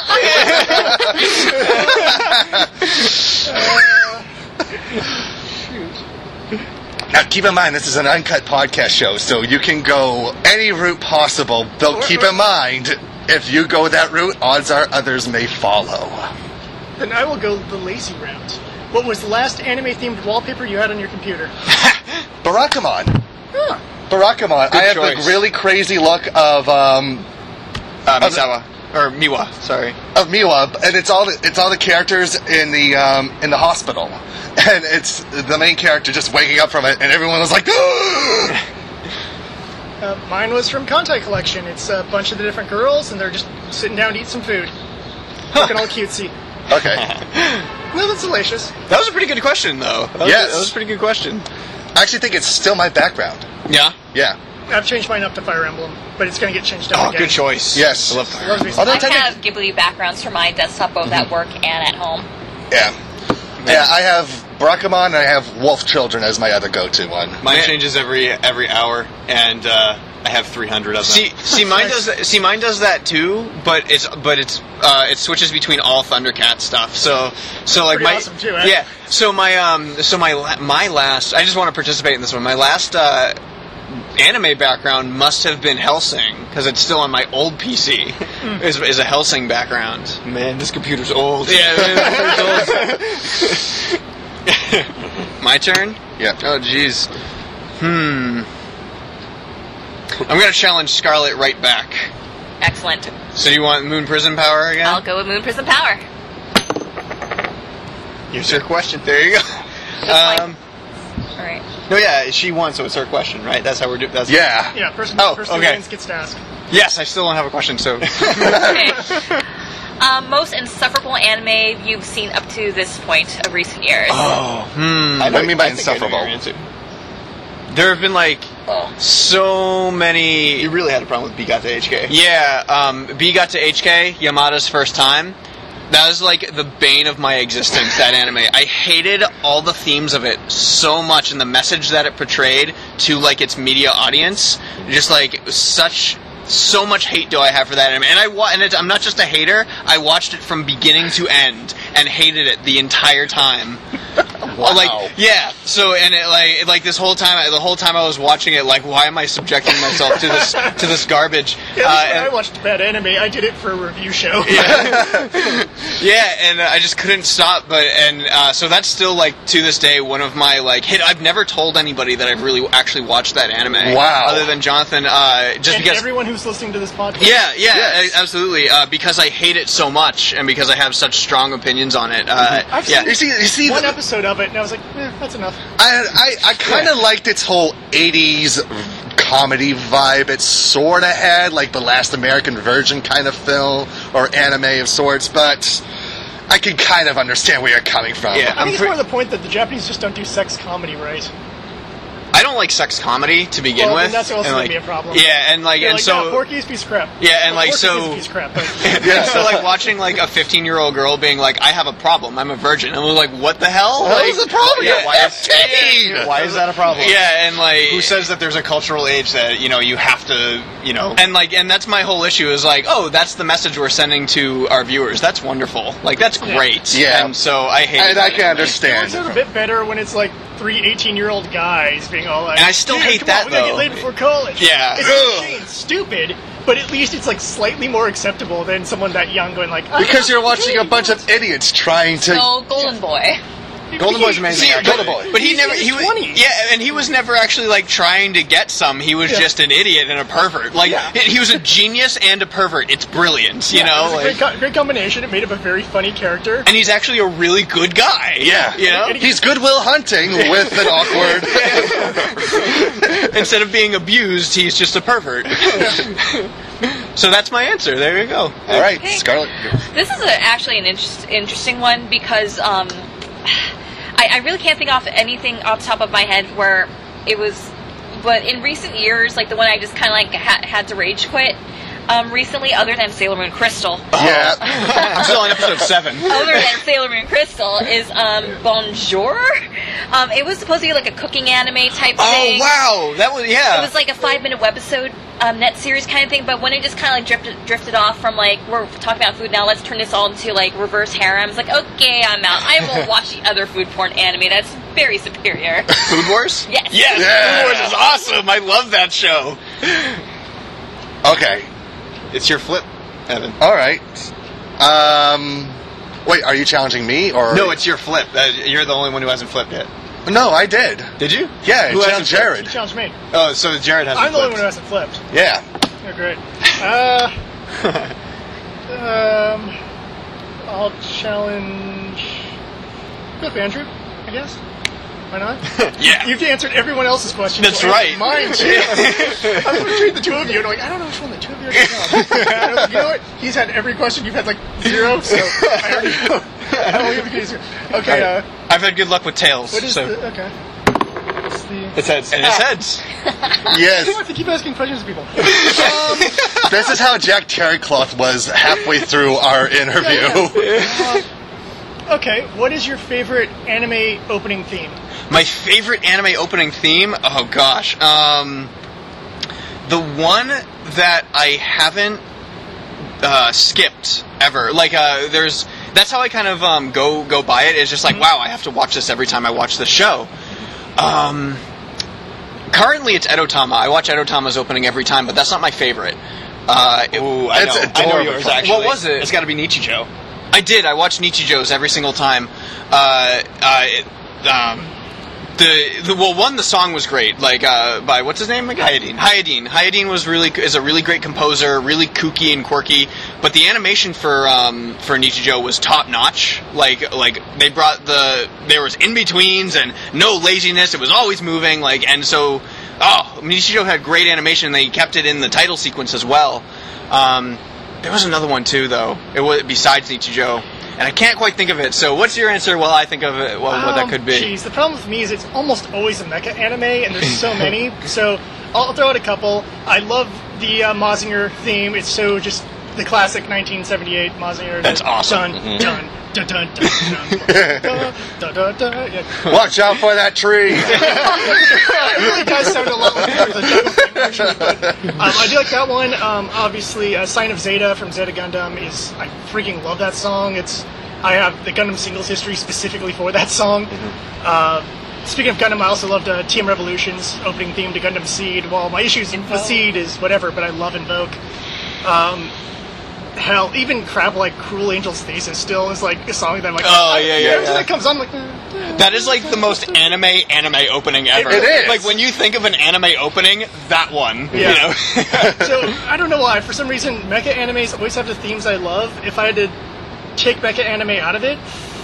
Now, keep in mind, this is an uncut podcast show, so you can go any route possible. Though, keep in mind, if you go that route, odds are others may follow. Then I will go the lazy route. What was the last anime-themed wallpaper you had on your computer? Barakamon. Huh. Barakamon. Good I have choice. the really crazy look of um, Uh, Misawa or Miwa. Sorry. of Miwa, and it's all the, it's all the characters in the um, in the hospital, and it's the main character just waking up from it, and everyone was like, Uh, mine was from Kantai Collection. It's a bunch of the different girls, and they're just sitting down to eat some food. Looking all cutesy. okay. No, that's delicious. That was a pretty good question, though. That was, Yes. that was a pretty good question. I actually think it's still my background. Yeah. Yeah. I've changed mine up to Fire Emblem, but it's going to get changed up Oh, again. good choice. Yes. I love Fire Loves me Emblem. some- Although I technic- have Ghibli backgrounds for my desktop, both at work and at home. Yeah. Yeah, I have Barakamon and I have Wolf Children as my other go-to one. Mine Man- changes every every hour, and uh, I have three hundred of them. See, see, mine does. That, see, mine does that too, but it's but it's uh, it switches between all Thundercat stuff. So, so like Pretty my awesome too, eh? yeah. So my um, so my la- my last. I just want to participate in this one. My last uh, anime background must have been Hellsing because it's still on my old P C. is, is a Hellsing background. Man, this computer's old. Yeah, it's old. My turn. Yeah. Oh, jeez. Hmm. I'm gonna challenge Scarlet right back. Excellent. So you want Moon Prison Power again? I'll go with Moon Prison Power. Here's her question. There you go. my- Um, All right. No, yeah, she won, so it's her question, right? That's how we're doing. That's Yeah. Yeah, person, Oh, person okay. who wins gets to ask. yes, I still don't have a question. So Okay. Um, most insufferable anime you've seen up to this point of recent years. oh, hmm. What do you mean by I think I know insufferable? your answer. There have been like Oh. so many. You really had a problem with B got to H K. Yeah, um, B got to H K, Yamada's first time. That was like the bane of my existence, that anime. I hated all the themes of it so much and the message that it portrayed to like its media audience. Just like such so much hate do I have for that anime. And I wa- and it's, I'm not just a hater, I watched it from beginning to end and hated it the entire time. Wow. Like yeah, so and it like like this whole time the whole time I was watching it, like why am I subjecting myself to this to this garbage? Yeah, Uh, at least when and- I watched bad anime, I did it for a review show. yeah, and uh, I just couldn't stop. But and uh, so that's still like to this day one of my like hit. I've never told anybody that I've really actually watched that anime. Wow. Other than Jonathan, uh, just and because. everyone who's listening to this podcast. Yeah, yeah, Yes. a- absolutely. Uh, because I hate it so much, and because I have such strong opinions on it. Uh, I've yeah. seen You see, you see, one the- episode of it, and I was like, eh, that's enough. I I, I kind of liked its whole eighties comedy vibe. It sort of had like the Last American Virgin kind of film or anime of sorts, but I can kind of understand where you're coming from. Yeah. I I'm think it's pre- more the point that the Japanese just don't do sex comedy right. I don't like sex comedy to begin well, with. Then that's also and, gonna like, be a problem. Yeah, and like, You're and like, so no, Porky's a piece of crap. Yeah, and well, like Porky's so. is a piece of crap. But yeah, so like watching like a fifteen-year-old girl being like, "I have a problem. I'm a virgin," and we're like, "What the hell? What like, is the problem? Yeah, why is, fifteen! why is that a problem? Yeah, and like, who says that there's a cultural age that you know you have to, you know, and like, and that's my whole issue is like, oh, that's the message we're sending to our viewers. That's wonderful. Like, that's great. Yeah. And so I hate. And it. I can it understand. works out a bit better when it's like three eighteen-year-old guys being all like, And I still "Yeah, hate come that, on, we gotta though. get laid before college." Yeah. It's insane, it's stupid, but at least it's like slightly more acceptable than someone that young going like, Because you're watching a bunch of idiots trying to. So, Golden Boy. Golden Boy's amazing. See, actually. Golden Boy. But he He's never. in his He was. twenties. Yeah, and he was never actually like trying to get some. He was Yeah. just an idiot and a pervert. Like Yeah. he was a genius and a pervert. It's brilliant. You Yeah, know. it was a Like, great, co- great combination. It made him a very funny character. and he's actually a really good guy. Yeah. You know. He's Goodwill Hunting with an awkward. Instead of being abused, he's just a pervert. So that's my answer. There you go. All right, Okay. Scarlett. This is a, actually an interest, interesting one because um, I, I really can't think off anything off the top of my head where it was. But in recent years, like the one I just kind of like ha- had to rage quit. Um, recently, other than Sailor Moon Crystal, Yeah. I'm still on episode seven. other than Sailor Moon Crystal is um, Bonjour. Um, it was supposed to be like a cooking anime type Oh thing. wow, that was yeah. It was like a five-minute webisode um, net series kind of thing, but when it just kind of like drifted, drifted off from like, we're talking about food now, let's turn this all into like reverse harem. It's like, okay, I'm out. I will watch the other food porn anime. That's very superior. Food Wars? Yes. Yes, Yeah. Food Wars is awesome. I love that show. Okay. It's your flip, Evan. All right. Um. Wait, are you challenging me or? No, it's your flip. Uh, you're the only one who hasn't flipped yet. No, I did. Did you? Yeah, Who it hasn't challenged Jared. You challenged me. Oh, so Jared hasn't I'm the only flipped. one who hasn't flipped. Yeah. Oh, great. Uh, um, I'll challenge. Go with Andrew, I guess. Why not? Yeah. You've answered everyone else's questions. That's so I answered right. Mine too. I'm between the two of you, and I'm like, I don't know which one the two of you are going to know. You know what? He's had every question. You've had like zero, so I already know. I don't even get zero. Okay. Uh, I've had good luck with tails. what is so. the okay? What's the? It's heads. And it's heads. I Yes. have to keep asking questions to people. This is how Jack Terrycloth was halfway through our interview. Uh, okay. What is your favorite anime opening theme? My favorite anime opening theme? Oh gosh. Um, the one that I haven't uh, skipped ever. Like, uh, there's. That's how I kind of um, go go by it. It's just like, wow, I have to watch this every time I watch the show. Um, currently, it's Edotama. I watch Edotama's opening every time, but that's not my favorite. Uh, it, Ooh, I It's know. I know adorable. yours, actually. What was it? It's got to be Nichijou. I did. I watched Nichijou's every single time. Uh, uh, it, um, the, the well, one, the song was great. Like uh, by what's his name again? Hyodine. Hyodine. Hyodine was really is a really great composer, really kooky and quirky. But the animation for um, for Nichijou was top notch. Like like they brought the there was in betweens and no laziness. It was always moving. Like and so oh, Nichijou had great animation. And they kept it in the title sequence as well. Um, there was another one too, though. It was besides Nichijou, and I can't quite think of it. So, what's your answer? While I think of it, well, what that Um, could be. Jeez, the problem with me is it's almost always a mecha anime, and there's so many. So I'll throw out a couple. I love the uh, Mazinger theme. It's so just the classic nineteen seventy-eight Mazinger. That's awesome. Dun dun dun dun dun dun dun dun dun dun. Yeah. Watch out for that tree. It really does sound a lot like the Jungle Theme, actually. But, um, I do like that one. Um, obviously, uh, Sign of Zeta from Zeta Gundam is. I freaking love that song. It's. I have the Gundam singles history specifically for that song. Uh, speaking of Gundam, I also loved uh, Team Revolution's opening theme to Gundam Seed. Well, my issues with Seed is whatever, but I love Invoke. Um, hell, even crap like Cruel Angel's Thesis still is like a song that I'm like. Oh, yeah, yeah, Every time yeah. it comes on, I'm like. eh. That is like the most anime anime opening ever. It is. Like when you think of an anime opening, that one. Yeah. You know. So I don't know why. For some reason, mecha animes always have the themes I love. If I had to take mecha anime out of it,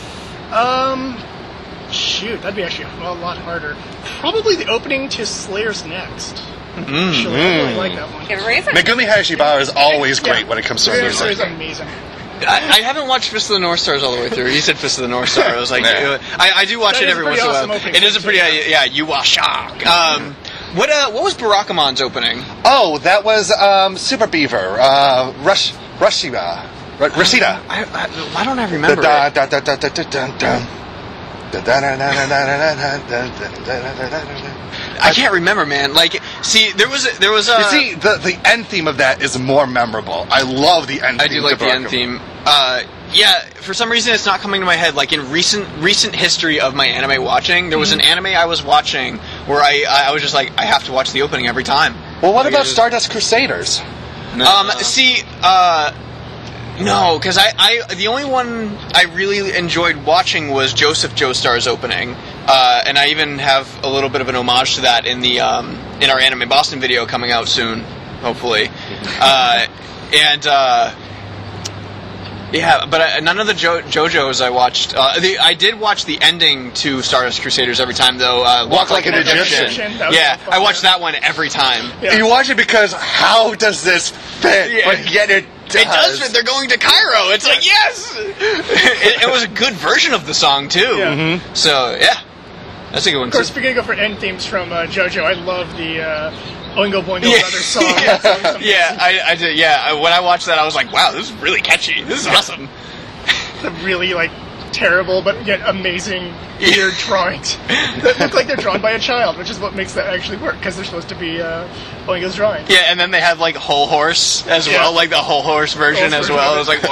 um, shoot, that'd be actually a lot harder. Probably the opening to Slayer's Next. Mm, Actually, I really like that one. Give a razor. Megumi Hayashibara is always great Yeah. when it comes to Slayer's music. is amazing. I, I haven't watched Fist of the North Stars all the way through. You said Fist of the North Star. I was like, Yeah. uh, I, I do watch That it is every a once pretty in a awesome while. opening It is a pretty, uh, scene, yeah, you are shocked. Um, what uh, what was Barakamon's opening? Oh, that was um, Super Beaver. Uh, Rush, Rushida. R- Rashida. I, I, why don't I remember Da- it? da- da- da- da- da- dun- dun. Da- da- da- da- da- da- da- da- da- da- da- da- I can't remember, man. Like, see, there was a, there was a. You see, the the end theme of that is more memorable. I love the end I theme. do like to the end Barakamon. theme. Uh, yeah, for some reason it's not coming to my head. Like in recent recent history of my anime watching, there was an anime I was watching where I I was just like, I have to watch the opening every time. Well, what Like, about it was- Stardust Crusaders? Um, see, uh, no, because I, I the only one I really enjoyed watching was Joseph Joestar's opening, uh, and I even have a little bit of an homage to that in the um, in our Anime Boston video coming out soon, hopefully, uh, and. Uh, Yeah, but I, none of the jo- JoJo's I watched. Uh, the, I did watch the ending to Stardust Crusaders every time, though. Uh, Walk Like an Egyptian. That was Yeah, so fun, I watched yeah. that one every time. Yeah. You watch it because how does this fit? Yeah. But yet it does. It does fit. They're going to Cairo. It's like, yes! it, it was a good version of the song, too. Yeah. Mm-hmm. So, yeah. That's a good one, Of course, too. if you're gonna go for end themes from uh, JoJo, I love the uh, Oingo Boingo Yeah. Brothers song. yeah, That song's amazing. yeah, I, I did. Yeah, I, when I watched that, I was like, "Wow, this is really catchy. This is awesome." The really like terrible but yet amazing weird drawings that look like they're drawn by a child, which is what makes that actually work because they're supposed to be uh, Oingo's drawing. Yeah, and then they had like Whole Horse as Yeah. well, like the Whole Horse version Horse as version well. of I was like,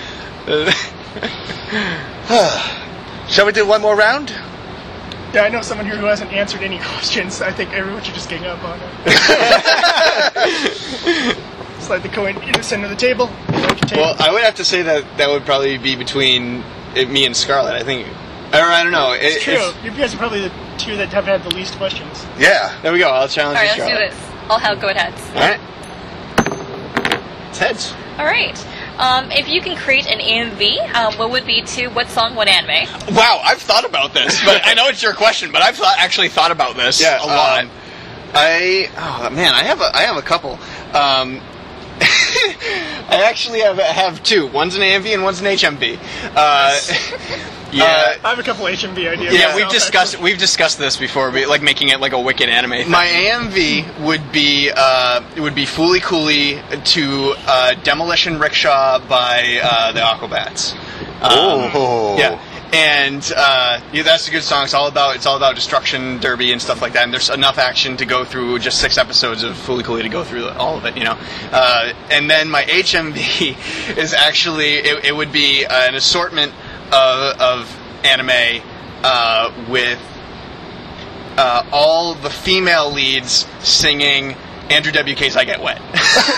"Wow." Shall we do one more round? Yeah, I know someone here who hasn't answered any questions. I think everyone should just gang up on it. Slide the coin in the center of the table. Well, I would have to say that that would probably be between it, me and Scarlett. I think, or I don't know. It's It- true. if- You guys are probably the two that have had the least questions. Yeah. there we go. I'll challenge All you, right, let's do Scarlett. this. I'll have go ahead. All right. It's heads. All right. Um, if you can create an A M V, um, what would be to what song, what anime? Wow, I've thought about this, but I know it's your question, but I've thought, actually thought about this Yeah, a lot. um, I oh man, I have a I have a couple. Um, I actually have have two. One's an A M V and one's an H M V. Uh, yeah. I have a couple H M V ideas. yeah, myself, we've discussed actually. we've discussed this before, we, like making it like a wicked anime thing. My A M V would be uh, it would be Fooly Cooly to uh, Demolition Rickshaw by uh, the Aquabats. Um, Oh. Yeah, and uh, yeah, that's a good song. It's all about it's all about destruction derby and stuff like that. And there's enough action to go through just six episodes of Fooly Cooly to go through all of it, you know. Uh, and then my H M V is actually it, it would be an assortment of, of anime uh, with uh, all the female leads singing Andrew W K's "I Get Wet."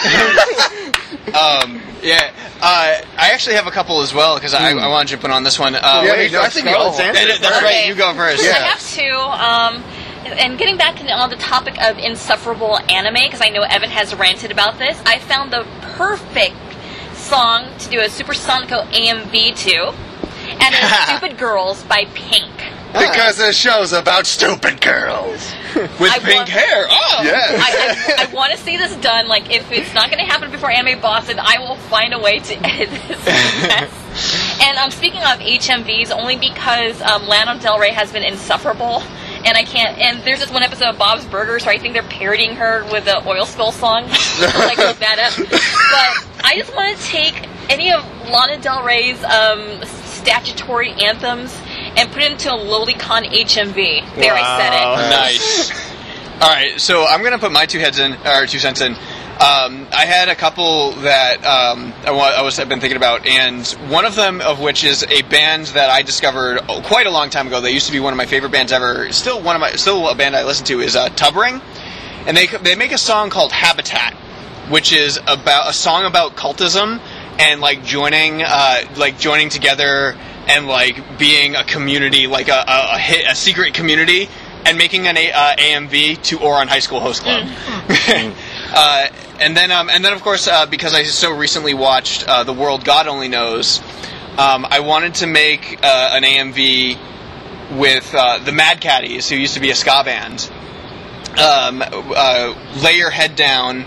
Um, yeah, uh, I actually have a couple as well because I, I wanted to put on this one. Um, Yeah, wait, I think we all Scarlett's answer. that- that's Okay. right. You go first. Yeah. I have two. Um, and getting back in- on the topic of insufferable anime, because I know Evan has ranted about this, I found the perfect song to do a Supersonico A M V to, and it's "Stupid Girls" by Pink. Because the show's about stupid girls. With I pink want- hair. Oh, Yeah. I, I, I want to see this done. Like, if it's not going to happen before Anime Boston, I will find a way to edit this mess. And um, speaking of H M Vs, only because um, Lana Del Rey has been insufferable, and I can't. And there's this one episode of Bob's Burgers where I think they're parodying her with the oil spill song. Like, look that up. But I just want to take any of Lana Del Rey's um, statutory anthems and put it into a Lolicon H M V. There, I said it. Nice. All right, so I'm gonna put my two heads in, or two cents in. Um, I had a couple that um, I, wa- I was I've been thinking about, and one of them of which is a band that I discovered oh, quite a long time ago. They used to be one of my favorite bands ever. Still one of my still a band I listen to is uh, Tubring, and they they make a song called Habitat, which is about a song about cultism and like joining uh, like joining together and like being a community, like a a, a, hit, a secret community, and making an a, uh, A M V to Ouran High School Host Club. uh, and then, um, and then, of course, uh, because I so recently watched uh, The World God Only Knows, um, I wanted to make uh, an A M V with uh, the Mad Caddies, who used to be a ska band. Um, uh, lay your head down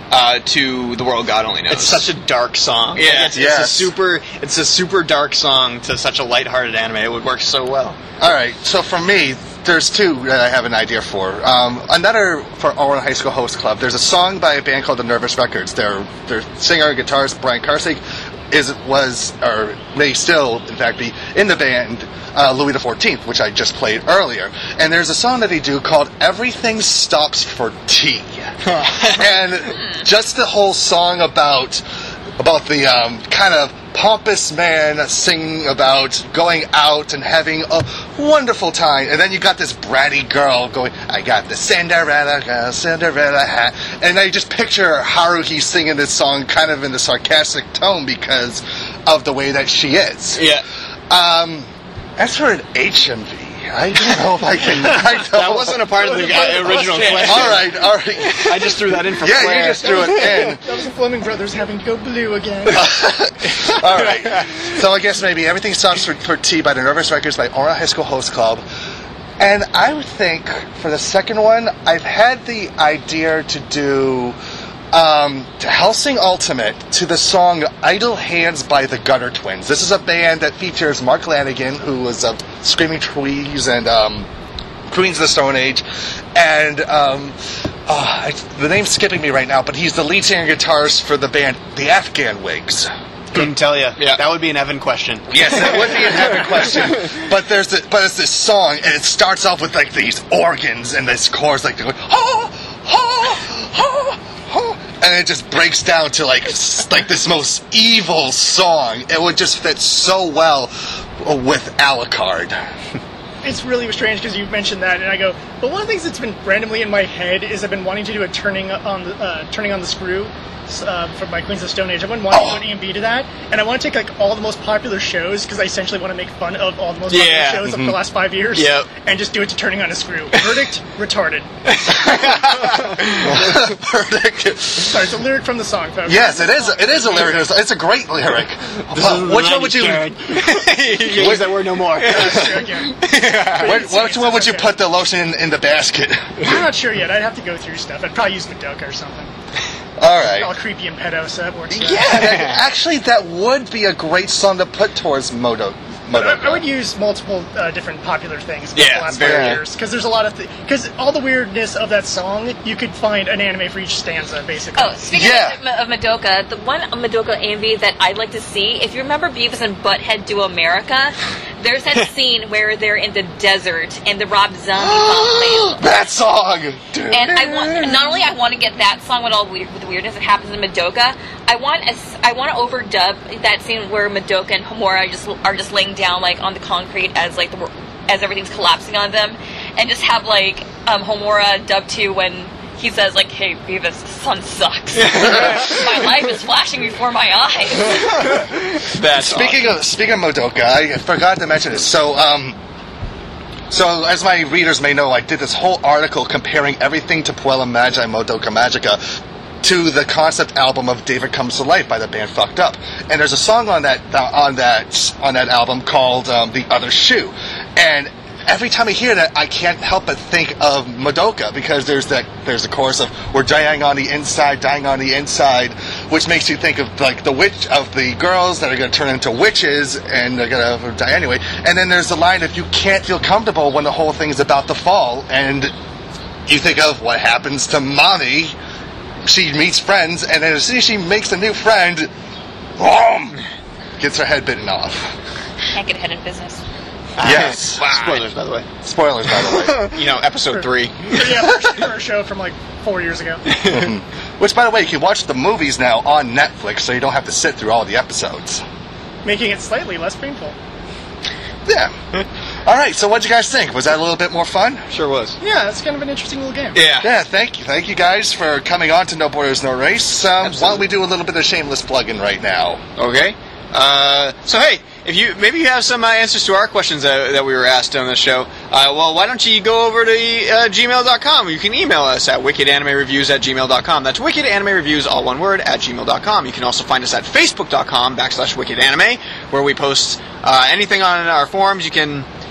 uh, to The World God Only Knows. It's such a dark song. Yeah, Like, it's, yes. it's a super, it's a super dark song to such a lighthearted anime. It would work so well. All right, so for me, there's two that I have an idea for. Um, another for Owen High School Host Club. There's a song by a band called The Nervous Records. Their their singer and guitarist Brian Karsig is was or may still in fact be in the band uh, Louis the fourteenth, which I just played earlier. And there's a song that they do called "Everything Stops for Tea," and just the whole song about about the um, kind of pompous man singing about going out and having a wonderful time, and then you got this bratty girl going, "I got the Cinderella girl, Cinderella hat," and I just picture Haruhi singing this song kind of in the sarcastic tone because of the way that she is. Yeah. Um, as for an H M V, I don't know if I can. I don't That wasn't a part of the uh, original question. All right, all right. I just threw that in for Yeah, flair. you just threw it in. That was the Fleming brothers having to go blue again. All right. So I guess maybe Everything Stops for, for Tea by the Nervous Records by Ora High School Host Club. And I would think for the second one, I've had the idea to do um, to Helsing Ultimate to the song Idle Hands by the Gutter Twins. This is a band that features Mark Lanigan, who was of Screaming Trees and um, Queens of the Stone Age. And um, uh, I, the name's skipping me right now, but he's the lead singer and guitarist for the band The Afghan Wigs. Couldn't tell you. Yeah. That would be an Evan question. Yes, that would be an epic question. But there's the, but it's this song, and it starts off with like these organs and this chorus, like they're going, ha, ha, ha, ha, and it just breaks down to like s- like this most evil song. It would just fit so well with Alucard. It's really strange because you mentioned that, and I go, but one of the things that's been randomly in my head is I've been wanting to do a turning on the uh, turning on the screw uh, from my Queens of the Stone Age. I've been wanting Oh. to do an E M B to that, and I want to take like all the most popular shows because I essentially want to make fun of all the most popular Yeah. shows of the last five years, Yep. and just do it to turning on a screw. Verdict: retarded. Sorry, it's a lyric from the song, folks. Yes, it is. It is a lyric. It's a great lyric. Uh, which one would you? You can't use that word no more. That's true, again. What, what one would you put the lotion in, in the basket? I'm not sure yet. I'd have to go through stuff. I'd probably use Madoka or something. All right. All creepy and pedo, so that works. Yeah, that, actually, that would be a great song to put towards Modo. But I, Modoka. I would use multiple uh, different popular things in Yeah, the last very. five years because there's a lot of because all the weirdness of that song, you could find an anime for each stanza, basically. Oh, speaking Yeah. of, of Madoka, the one Madoka A M V that I'd like to see, if you remember Beavis and Butthead Do America, there's that scene where they're in the desert and the Rob Zombie song plays. That song! And I want not only I want to get that song with all weird, with the weirdness that happens in Madoka, I want a, I want to overdub that scene where Madoka and Homura just are just laying down like on the concrete as like the as everything's collapsing on them, and just have like um, Homura dub to when he says like, "Hey Beavis, the sun sucks. My life is flashing before my eyes." That's Speaking of speaking of Modoka, I forgot to mention this. So, um, so as my readers may know, I did this whole article comparing everything to Puella Magi Modoka Magica to the concept album of David Comes to Life by the band Fucked Up. And there's a song on that uh, on that on that album called um, The Other Shoe. And every time I hear that, I can't help but think of Madoka because there's that there's the chorus of "We're dying on the inside, dying on the inside," which makes you think of like the witch of the girls that are going to turn into witches and they're going to die anyway. And then there's the line of "You can't feel comfortable when the whole thing's about to fall," and you think of what happens to Mommy. She meets friends, and then as soon as she makes a new friend, boom, gets her head bitten off. Can't get ahead in business. Yes. Spoilers, by the way. Spoilers, by the way. You know, episode three. Yeah, for, for a show from like four years ago. Which, by the way, you can watch the movies now on Netflix, so you don't have to sit through all the episodes. Making it slightly less painful. Yeah. All right, so what'd you guys think? Was that a little bit more fun? Sure was. Yeah, it's kind of an interesting little game. Yeah. Yeah, thank you. Thank you guys for coming on to No Borders, No Race. Um, why don't we do a little bit of shameless plugging right now? Okay. Uh, so hey, if you maybe you have some uh, answers to our questions that, that we were asked on the show, uh, well, why don't you go over to uh, gmail dot com? You can email us at wickedanime-reviews at gmail dot com. That's wickedanime-reviews, all one word, at gmail dot com. You can also find us at facebook dot com backslash wickedanime, where we post uh, anything on our forums. You can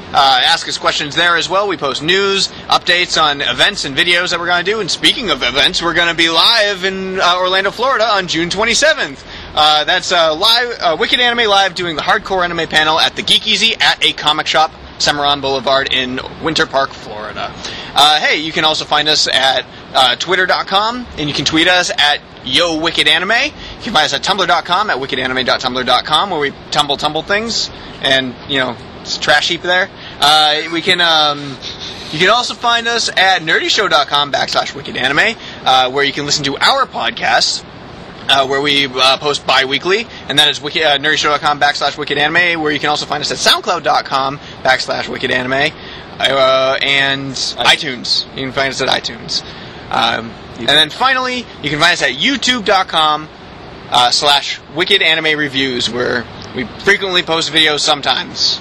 Uh, ask us questions there as well. We post news, updates on events and videos that we're going to do. And speaking of events, we're going to be live in uh, Orlando, Florida on June twenty-seventh. Uh, that's uh, live, uh, Wicked Anime Live doing the Hardcore Anime panel at the Geek Easy at a comic shop, Cimarron Boulevard in Winter Park, Florida. Uh, hey, you can also find us at uh, twitter dot com, and you can tweet us at Yo Wicked Anime. You can find us at tumblr dot com at wicked anime dot tumblr dot com, where we tumble tumble things, and, you know, it's a trash heap there. Uh, we can, um, you can also find us at nerdyshow dot com backslash wicked anime, uh, where you can listen to our podcast, uh, where we uh, post bi-weekly, and that is wiki, uh, nerdyshow dot com backslash wicked anime, where you can also find us at soundcloud dot com backslash wicked anime, uh, and iTunes. You can find us at iTunes. Um, and then finally, you can find us at youtube dot com uh, slash wicked anime reviews, where we frequently post videos sometimes.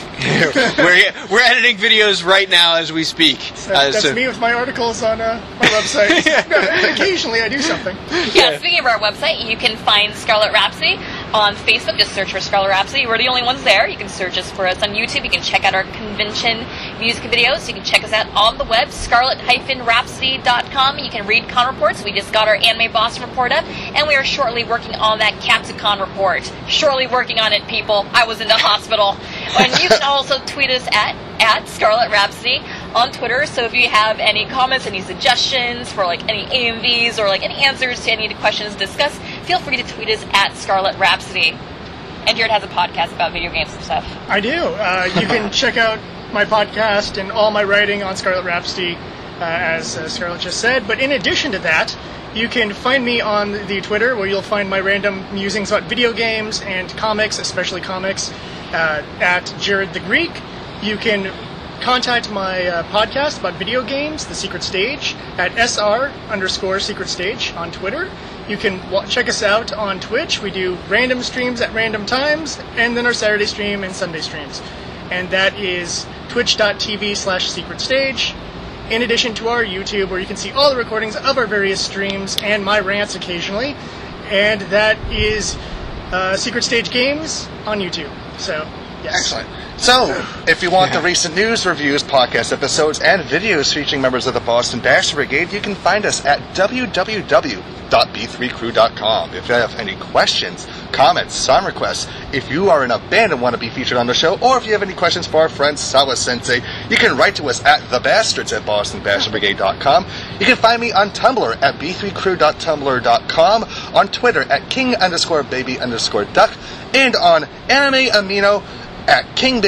we're, we're editing videos right now as we speak. So uh, that's so. me with my articles on uh, my website. Occasionally I do something. Yeah, speaking of our website, you can find Scarlet Rhapsody on Facebook. Just search for Scarlet Rhapsody. We're the only ones there. You can search us for us on YouTube. You can check out our convention music videos. You can check us out on the web, scarlet rhapsody dot com. You can read con reports. We just got our Anime Boston report up, and we are shortly working on that Capsicon report. Shortly working on it, people. I was in the hospital. And you can also tweet us at, at Scarlet Rhapsody on Twitter. So if you have any comments, any suggestions for like any A M Vs or like any answers to any of the questions discussed, feel free to tweet us at Scarlet Rhapsody. And Jared has a podcast about video games and stuff. I do. Uh, you can check out my podcast and all my writing on Scarlet Rhapsody, uh, as uh, Scarlet just said. But in addition to that, you can find me on the Twitter, where you'll find my random musings about video games and comics, especially comics, uh, at Jared the Greek. You can contact my uh, podcast about video games, The Secret Stage, at sr underscore secret stage on Twitter. You can w- check us out on Twitch. We do random streams at random times, and then our Saturday stream and Sunday streams. And that is twitch.tv slash secret stage. In addition to our YouTube, where you can see all the recordings of our various streams and my rants occasionally. And that is uh, Secret Stage Games on YouTube. So, yes. Excellent. So, if you want the recent news, reviews, podcast episodes, and videos featuring members of the Boston Bastion Brigade, you can find us at w w w dot b three crew dot com. If you have any questions, comments, song requests, if you are in a band and want to be featured on the show, or if you have any questions for our friend Sawa Sensei, you can write to us at thebastards at boston bastion brigade dot com. You can find me on Tumblr at b three crew dot tumblr dot com, on Twitter at king underscore baby underscore duck, and on Anime Amino at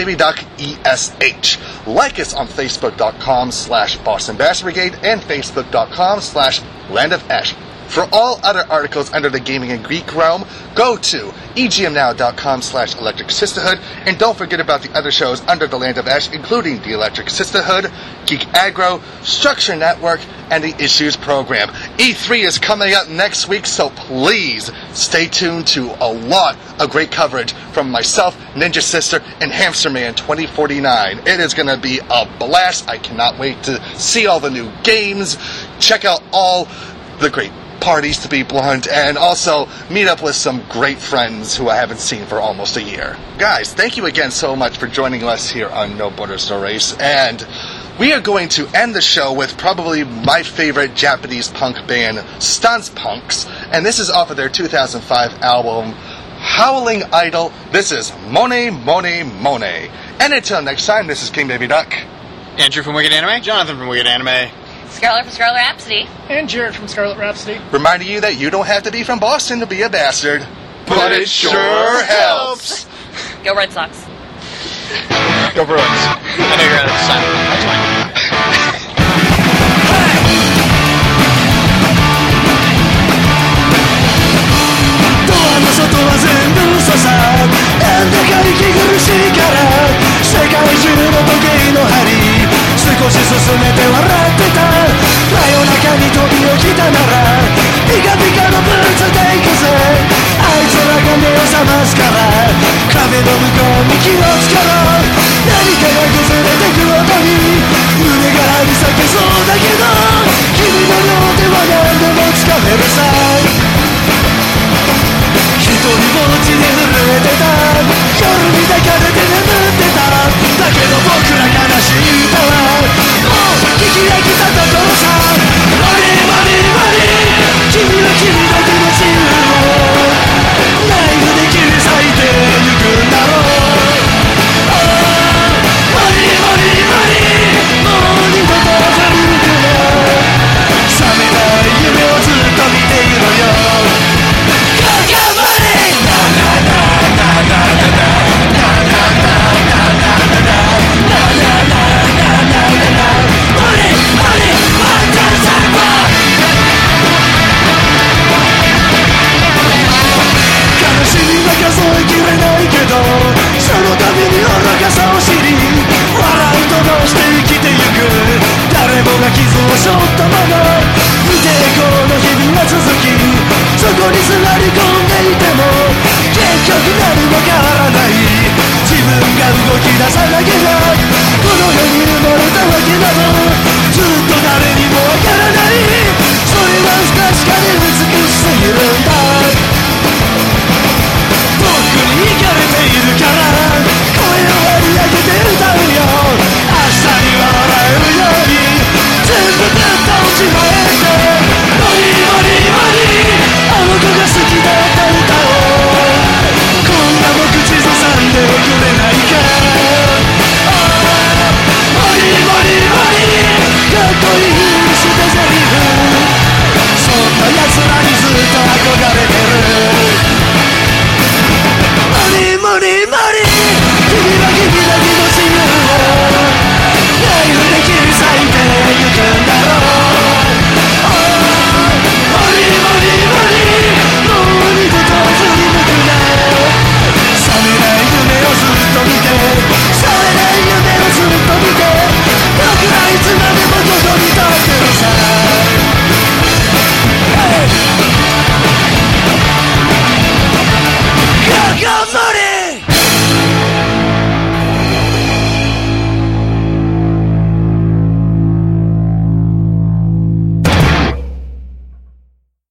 KingBabyDuckESH. Like us on Facebook.com slash Boston Bastion Brigade and Facebook.com slash Land of Ash. For all other articles under the gaming and Greek realm, go to e g m now dot com slash Electric Sisterhood, and don't forget about the other shows under the Land of Ash, including the Electric Sisterhood, Geek Aggro, Structure Network, and the Issues program. E three is coming up next week, so please stay tuned to a lot of great coverage from myself, Ninja Sister, and Hamster Man twenty forty-nine. It is going to be a blast. I cannot wait to see all the new games, check out all the great parties, to be blunt, and also meet up with some great friends who I haven't seen for almost a year. Guys, thank you again so much for joining us here on No Borders, No Race, and we are going to end the show with probably my favorite Japanese punk band, Stunts Punks, and this is off of their two thousand five album, Howling Idol. This is Monet, Monet, Monet. And until next time, this is King Baby Duck. Andrew from Wicked Anime. Jonathan from Wicked Anime. Scarlet from Scarlet Rhapsody. And Jared from Scarlet Rhapsody. Reminding you that you don't have to be from Boston to be a bastard. But it sure helps. Go Red Sox. Go Bruins. I know you're out of the sun. That's fine. But な傷を背負ったまま無抵抗の日々は続きそこに座り込んでいても結局何もか